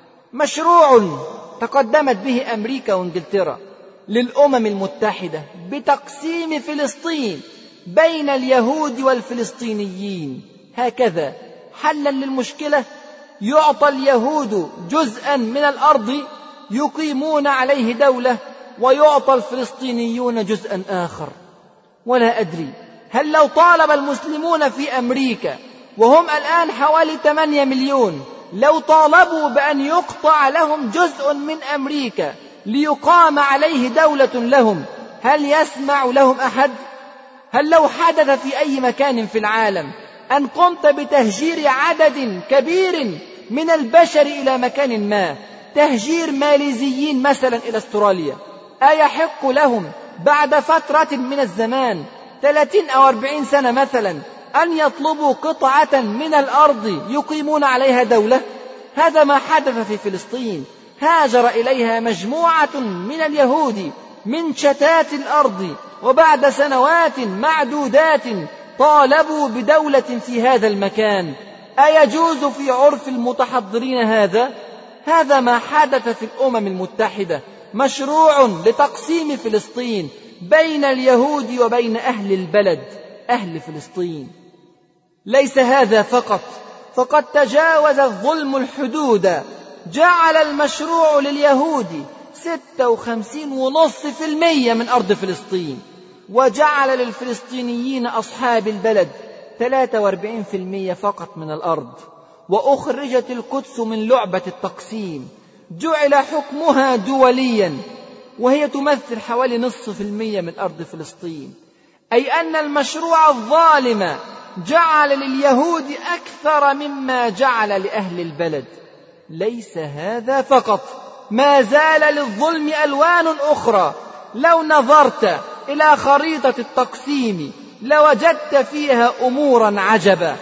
مشروع تقدمت به أمريكا وإنجلترا للأمم المتحدة بتقسيم فلسطين بين اليهود والفلسطينيين. هكذا حلا للمشكلة يعطى اليهود جزءا من الأرض يقيمون عليه دولة، ويعطى الفلسطينيون جزءا آخر. ولا أدري هل لو طالب المسلمون في أمريكا وهم الآن حوالي ثمانية مليون لو طالبوا بأن يقطع لهم جزء من أمريكا ليقام عليه دولة لهم، هل يسمع لهم أحد؟ هل لو حدث في أي مكان في العالم أن قمت بتهجير عدد كبير من البشر إلى مكان ما، تهجير ماليزيين مثلا إلى أستراليا، أيحق لهم بعد فترة من الزمان ثلاثين أو أربعين سنة مثلا أن يطلبوا قطعة من الأرض يقيمون عليها دولة؟ هذا ما حدث في فلسطين. هاجر إليها مجموعة من اليهود من شتات الأرض، وبعد سنوات معدودات طالبوا بدولة في هذا المكان. أيجوز في عرف المتحضرين هذا؟ هذا ما حدث في الأمم المتحدة، مشروع لتقسيم فلسطين بين اليهود وبين أهل البلد أهل فلسطين. ليس هذا فقط، فقد تجاوز الظلم الحدود، جعل المشروع لليهود ستة وخمسين ونصف في المية من أرض فلسطين، وجعل للفلسطينيين أصحاب البلد ثلاثة وأربعين في المية فقط من الأرض. وأخرجت القدس من لعبة التقسيم، جعل حكمها دوليا، وهي تمثل حوالي نصف في المية من أرض فلسطين. أي أن المشروع الظالم جعل لليهود أكثر مما جعل لأهل البلد. ليس هذا فقط، ما زال للظلم ألوان أخرى. لو نظرت إلى خريطة التقسيم لوجدت فيها أمورا عجبا.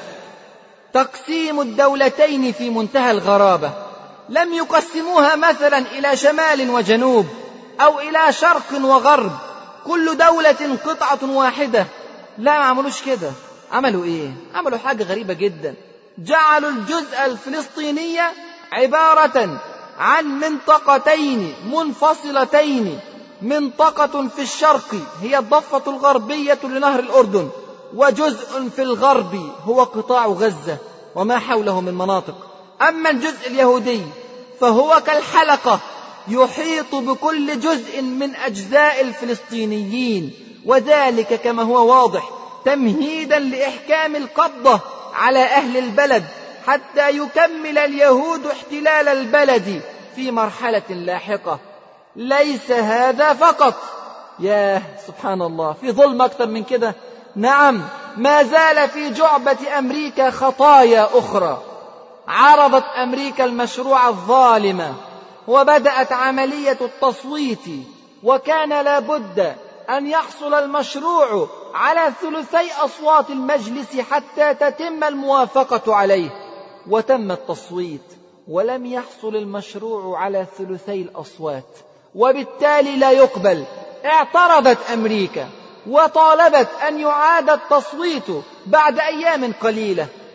تقسيم الدولتين في منتهى الغرابة، لم يقسموها مثلا إلى شمال وجنوب أو إلى شرق وغرب، كل دولة قطعة واحدة. لا، ما عملوش كده. عملوا إيه؟ عملوا حاجة غريبة جدا. جعلوا الجزء الفلسطيني عبارة عن منطقتين منفصلتين، منطقة في الشرق هي الضفة الغربية لنهر الأردن، وجزء في الغرب هو قطاع غزة وما حوله من مناطق. أما الجزء اليهودي فهو كالحلقة يحيط بكل جزء من أجزاء الفلسطينيين، وذلك كما هو واضح تمهيدا لإحكام القبضة على أهل البلد حتى يكمل اليهود احتلال البلد في مرحلة لاحقة. ليس هذا فقط، يا سبحان الله، في ظلم أكثر من كده. نعم، ما زال في جعبة أمريكا خطايا أخرى. عرضت أمريكا المشروع الظالم وبدأت عملية التصويت، وكان لابد أن يحصل المشروع على ثلثي أصوات المجلس حتى تتم الموافقة عليه، وتم التصويت ولم يحصل المشروع على ثلثي الأصوات، وبالتالي لا يقبل. اعترضت أمريكا وطالبت أن يعاد التصويت بعد أيام قليلة،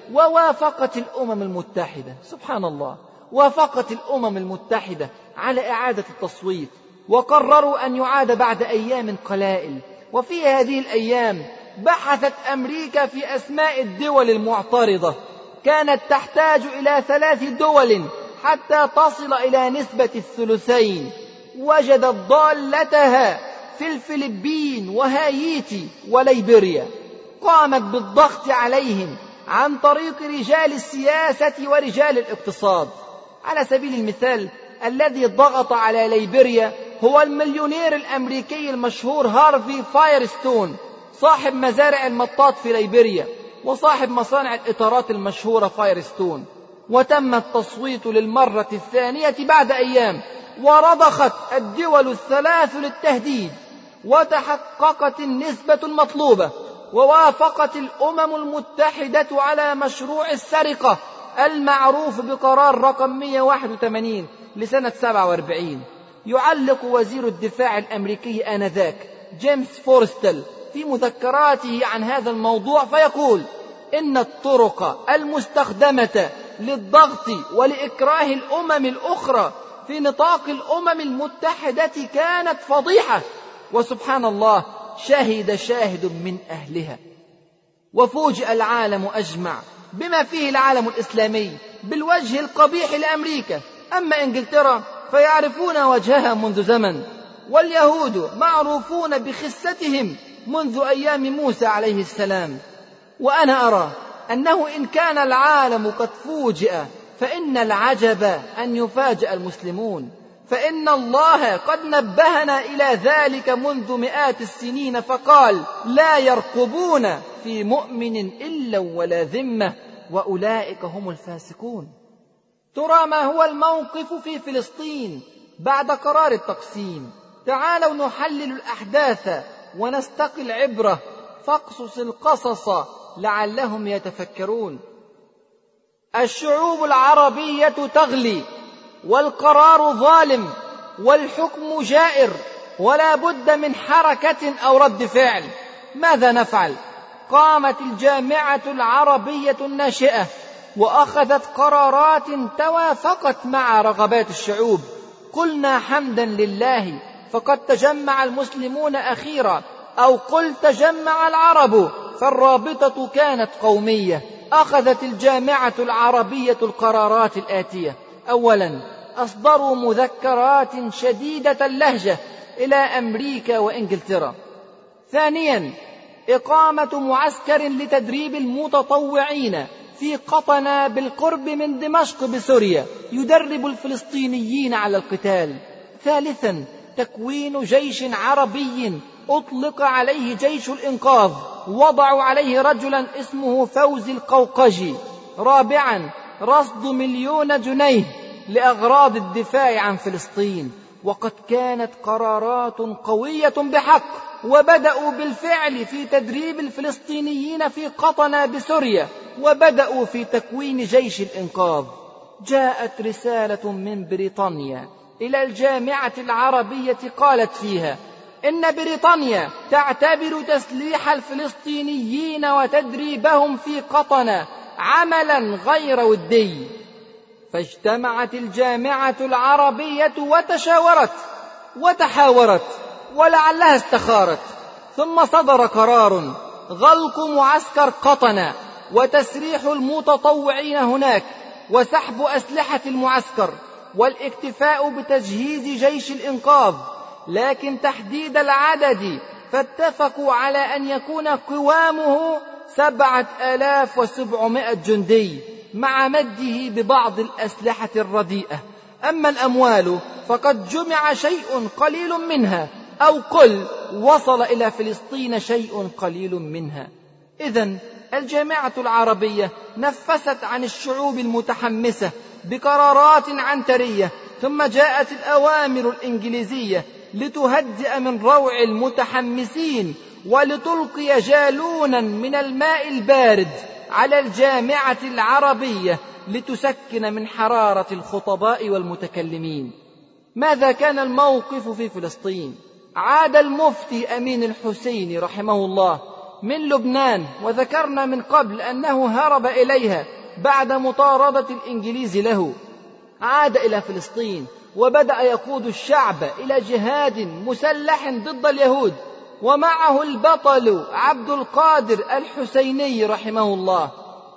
ووافقت الأمم المتحدة، سبحان الله، وافقت الأمم المتحدة على إعادة التصويت، وقرروا أن يعاد بعد أيام قلائل. وفي هذه الأيام بحثت أمريكا في أسماء الدول المعترضة، كانت تحتاج إلى ثلاث دول حتى تصل إلى نسبة الثلثين، وجدت ضالتها في الفلبين وهايتي وليبيريا. قامت بالضغط عليهم عن طريق رجال السياسة ورجال الاقتصاد. على سبيل المثال، الذي ضغط على ليبيريا هو المليونير الأمريكي المشهور هارفي فايرستون، صاحب مزارع المطاط في ليبيريا وصاحب مصانع الإطارات المشهورة فايرستون. وتم التصويت للمرة الثانية بعد أيام، ورضخت الدول الثلاث للتهديد، وتحققت النسبة المطلوبة، ووافقت الأمم المتحدة على مشروع السرقة المعروف بقرار رقم مئة وواحد وثمانين لسنة سبعة وأربعين. يعلق وزير الدفاع الأمريكي آنذاك جيمس فورستل في مذكراته عن هذا الموضوع فيقول: إن الطرق المستخدمة للضغط ولإكراه الأمم الأخرى في نطاق الأمم المتحدة كانت فضيحة، وسبحان الله شهد شاهد من أهلها. وفوجئ العالم أجمع بما فيه العالم الإسلامي بالوجه القبيح لأمريكا. أما إنجلترا فيعرفون وجهها منذ زمن، واليهود معروفون بخستهم منذ أيام موسى عليه السلام. وأنا أرى أنه إن كان العالم قد فوجئ فإن العجب أن يفاجأ المسلمون، فإن الله قد نبهنا إلى ذلك منذ مئات السنين فقال: لا يرقبون في مؤمن إلا ولا ذمة وأولئك هم الفاسقون. ترى ما هو الموقف في فلسطين بعد قرار التقسيم؟ تعالوا نحلل الأحداث ونستقي العبرة، فاقصص القصص لعلهم يتفكرون. الشعوب العربية تغلي، والقرار ظالم، والحكم جائر، ولا بد من حركة أو رد فعل. ماذا نفعل؟ قامت الجامعة العربية الناشئة وأخذت قرارات توافقت مع رغبات الشعوب. قلنا حمدا لله فقد تجمع المسلمون أخيرا، أو قل تجمع العرب، فالرابطة كانت قومية. أخذت الجامعة العربية القرارات الآتية: أولا، أصدروا مذكرات شديدة اللهجة إلى أمريكا وإنجلترا. ثانيا، إقامة معسكر لتدريب المتطوعين في قطنة بالقرب من دمشق بسوريا يدرب الفلسطينيين على القتال. ثالثا، تكوين جيش عربي أطلق عليه جيش الإنقاذ، وضعوا عليه رجلا اسمه فوزي القوقجي. رابعا، رصد مليون جنيه لأغراض الدفاع عن فلسطين. وقد كانت قرارات قوية بحق، وبدأوا بالفعل في تدريب الفلسطينيين في قطنة بسوريا، وبدأوا في تكوين جيش الإنقاذ. جاءت رسالة من بريطانيا إلى الجامعة العربية قالت فيها إن بريطانيا تعتبر تسليح الفلسطينيين وتدريبهم في قطنة عملا غير ودي. فاجتمعت الجامعة العربية وتشاورت وتحاورت ولعلها استخارت، ثم صدر قرار غلق معسكر قطنة وتسريح المتطوعين هناك وسحب أسلحة المعسكر والاكتفاء بتجهيز جيش الإنقاذ، لكن تحديد العدد فاتفقوا على أن يكون قوامه سبعة آلاف وسبعمائة جندي مع مده ببعض الأسلحة الرديئة. أما الأموال فقد جمع شيء قليل منها، أو قل وصل إلى فلسطين شيء قليل منها. إذن الجامعة العربية نفست عن الشعوب المتحمسة بقرارات عنترية، ثم جاءت الأوامر الإنجليزية لتهدئ من روع المتحمسين ولتلقي جالونا من الماء البارد على الجامعة العربية لتسكن من حرارة الخطباء والمتكلمين. ماذا كان الموقف في فلسطين؟ عاد المفتي أمين الحسين رحمه الله من لبنان، وذكرنا من قبل أنه هرب إليها بعد مطاردة الإنجليز له. عاد إلى فلسطين وبدأ يقود الشعب إلى جهاد مسلح ضد اليهود، ومعه البطل عبد القادر الحسيني رحمه الله.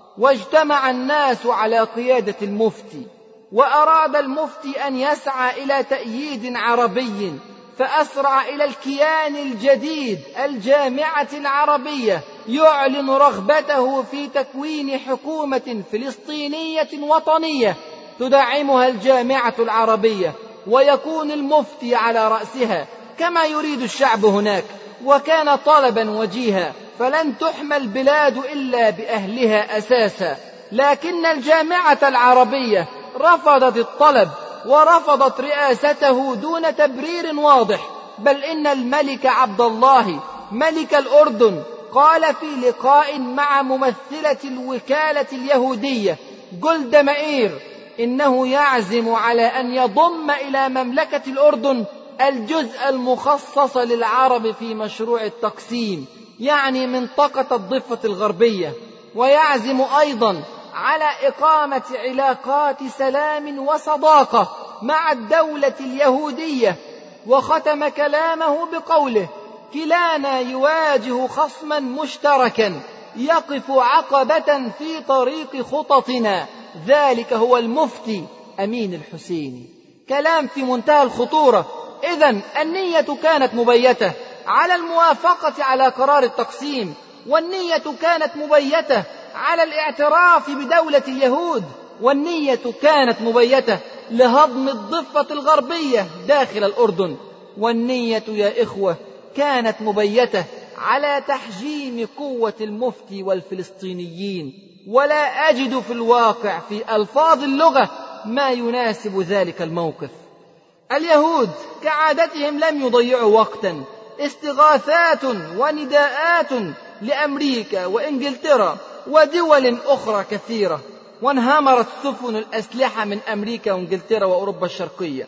واجتمع الناس على قيادة المفتي، وأراد المفتي أن يسعى إلى تأييد عربي، فأسرع إلى الكيان الجديد الجامعة العربية يعلن رغبته في تكوين حكومة فلسطينية وطنية تدعمها الجامعة العربية، ويكون المفتي على رأسها كما يريد الشعب هناك. وكان طلبا وجيها، فلن تحمى البلاد إلا بأهلها أساسا، لكن الجامعة العربية رفضت الطلب ورفضت رئاسته دون تبرير واضح، بل إن الملك عبد الله ملك الأردن قال في لقاء مع ممثلة الوكالة اليهودية جولدا مائير إنه يعزم على أن يضم إلى مملكة الأردن الجزء المخصص للعرب في مشروع التقسيم، يعني منطقة الضفة الغربية، ويعزم أيضا على إقامة علاقات سلام وصداقة مع الدولة اليهودية. وختم كلامه بقوله: كلانا يواجه خصما مشتركا يقف عقبة في طريق خططنا، ذلك هو المفتي أمين الحسيني. كلام في منتهى الخطورة. إذن النية كانت مبيتة على الموافقة على قرار التقسيم، والنية كانت مبيتة على الاعتراف بدولة اليهود، والنية كانت مبيتة لهضم الضفة الغربية داخل الأردن، والنية يا إخوة كانت مبيتة على تحجيم قوة المفتي والفلسطينيين. ولا أجد في الواقع في ألفاظ اللغة ما يناسب ذلك الموقف. اليهود كعادتهم لم يضيعوا وقتا، استغاثات ونداءات لأمريكا وإنجلترا ودول أخرى كثيرة، وانهمرت سفن الأسلحة من أمريكا وإنجلترا وأوروبا الشرقية،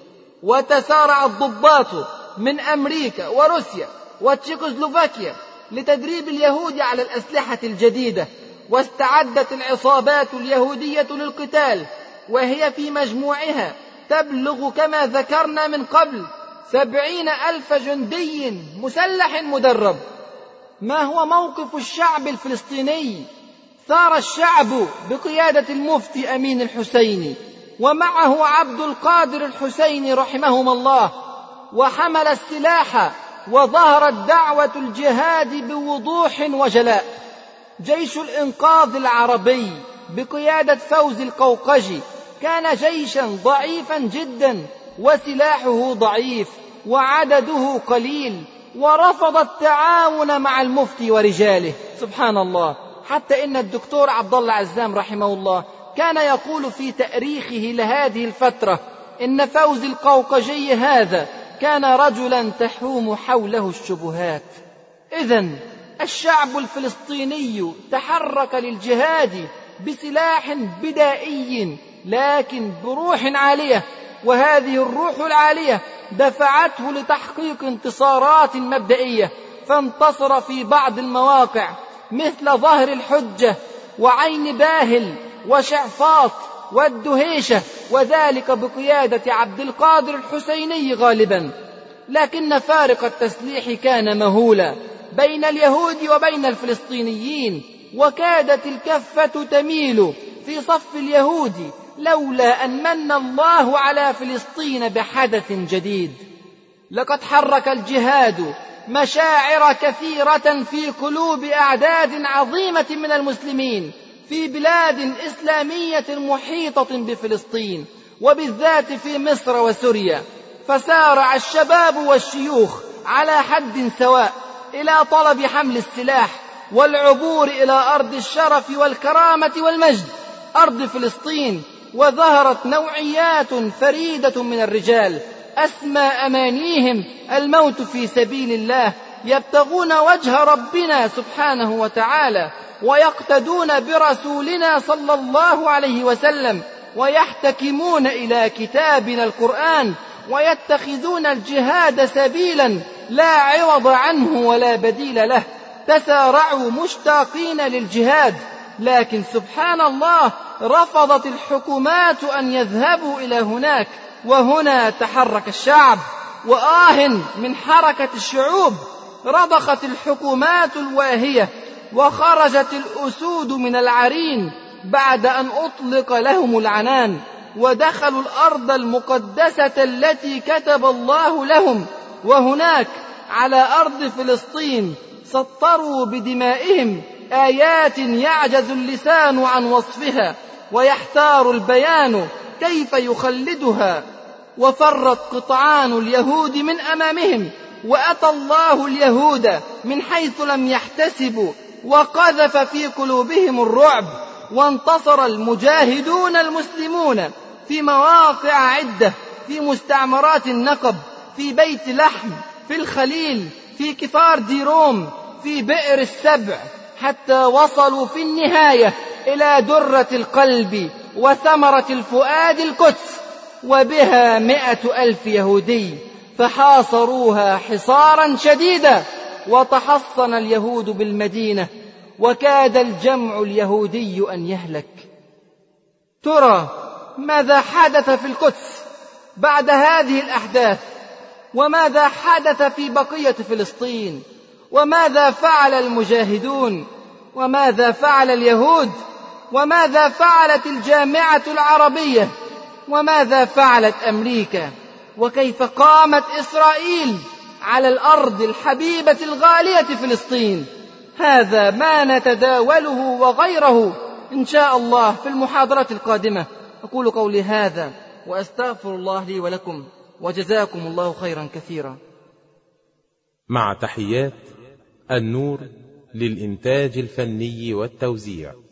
وتسارع الضباط من أمريكا وروسيا وتشيكوسلوفاكيا لتدريب اليهود على الأسلحة الجديدة، واستعدت العصابات اليهودية للقتال، وهي في مجموعها تبلغ كما ذكرنا من قبل سبعين ألف جندي مسلح مدرب. ما هو موقف الشعب الفلسطيني؟ ثار الشعب بقيادة المفتي أمين الحسيني ومعه عبد القادر الحسيني رحمهما الله، وحمل السلاح، وظهرت دعوة الجهاد بوضوح وجلاء. جيش الإنقاذ العربي بقيادة فوزي القوقجي كان جيشا ضعيفا جدا، وسلاحه ضعيف وعدده قليل، ورفض التعاون مع المفتي ورجاله. سبحان الله، حتى إن الدكتور عبد الله عزام رحمه الله كان يقول في تأريخه لهذه الفترة إن فوزي القوقجي هذا كان رجلا تحوم حوله الشبهات. إذن الشعب الفلسطيني تحرك للجهاد بسلاح بدائي لكن بروح عالية، وهذه الروح العالية دفعته لتحقيق انتصارات مبدئية، فانتصر في بعض المواقع مثل ظهر الحجة وعين باهل وشعفاط والدهيشة، وذلك بقيادة عبد القادر الحسيني غالبا. لكن فارق التسليح كان مهولا بين اليهود وبين الفلسطينيين، وكادت الكفة تميل في صف اليهود لولا أن من الله على فلسطين بحدث جديد. لقد حرك الجهاد مشاعر كثيرة في قلوب أعداد عظيمة من المسلمين في بلاد إسلامية محيطة بفلسطين، وبالذات في مصر وسوريا، فسارع الشباب والشيوخ على حد سواء إلى طلب حمل السلاح والعبور إلى أرض الشرف والكرامة والمجد، أرض فلسطين. وظهرت نوعيات فريدة من الرجال أسمى أمانيهم الموت في سبيل الله، يبتغون وجه ربنا سبحانه وتعالى، ويقتدون برسولنا صلى الله عليه وسلم، ويحتكمون إلى كتابنا القرآن، ويتخذون الجهاد سبيلا لا عوض عنه ولا بديل له. تسارعوا مشتاقين للجهاد، لكن سبحان الله رفضت الحكومات أن يذهبوا إلى هناك، وهنا تحرك الشعب. وآه من حركة الشعوب، رضخت الحكومات الواهية وخرجت الأسود من العرين بعد أن أطلق لهم العنان، ودخلوا الأرض المقدسة التي كتب الله لهم. وهناك على أرض فلسطين سطروا بدمائهم آيات يعجز اللسان عن وصفها ويحتار البيان كيف يخلدها. وفرت قطعان اليهود من أمامهم، وأتى الله اليهود من حيث لم يحتسبوا وقذف في قلوبهم الرعب. وانتصر المجاهدون المسلمون في مواقع عدة، في مستعمرات النقب، في بيت لحم، في الخليل، في كفار ديروم، في بئر السبع، حتى وصلوا في النهاية إلى درة القلب وثمرة الفؤاد القدس، وبها مئة ألف يهودي، فحاصروها حصارا شديدا. وتحصن اليهود بالمدينة، وكاد الجمع اليهودي أن يهلك. ترى ماذا حدث في القدس بعد هذه الأحداث؟ وماذا حدث في بقية فلسطين؟ وماذا فعل المجاهدون؟ وماذا فعل اليهود؟ وماذا فعلت الجامعة العربية؟ وماذا فعلت أمريكا؟ وكيف قامت إسرائيل على الأرض الحبيبة الغالية فلسطين؟ هذا ما نتداوله وغيره إن شاء الله في المحاضرة القادمة. أقول قولي هذا وأستغفر الله لي ولكم، وجزاكم الله خيرا كثيرا. مع تحيات النور للإنتاج الفني والتوزيع.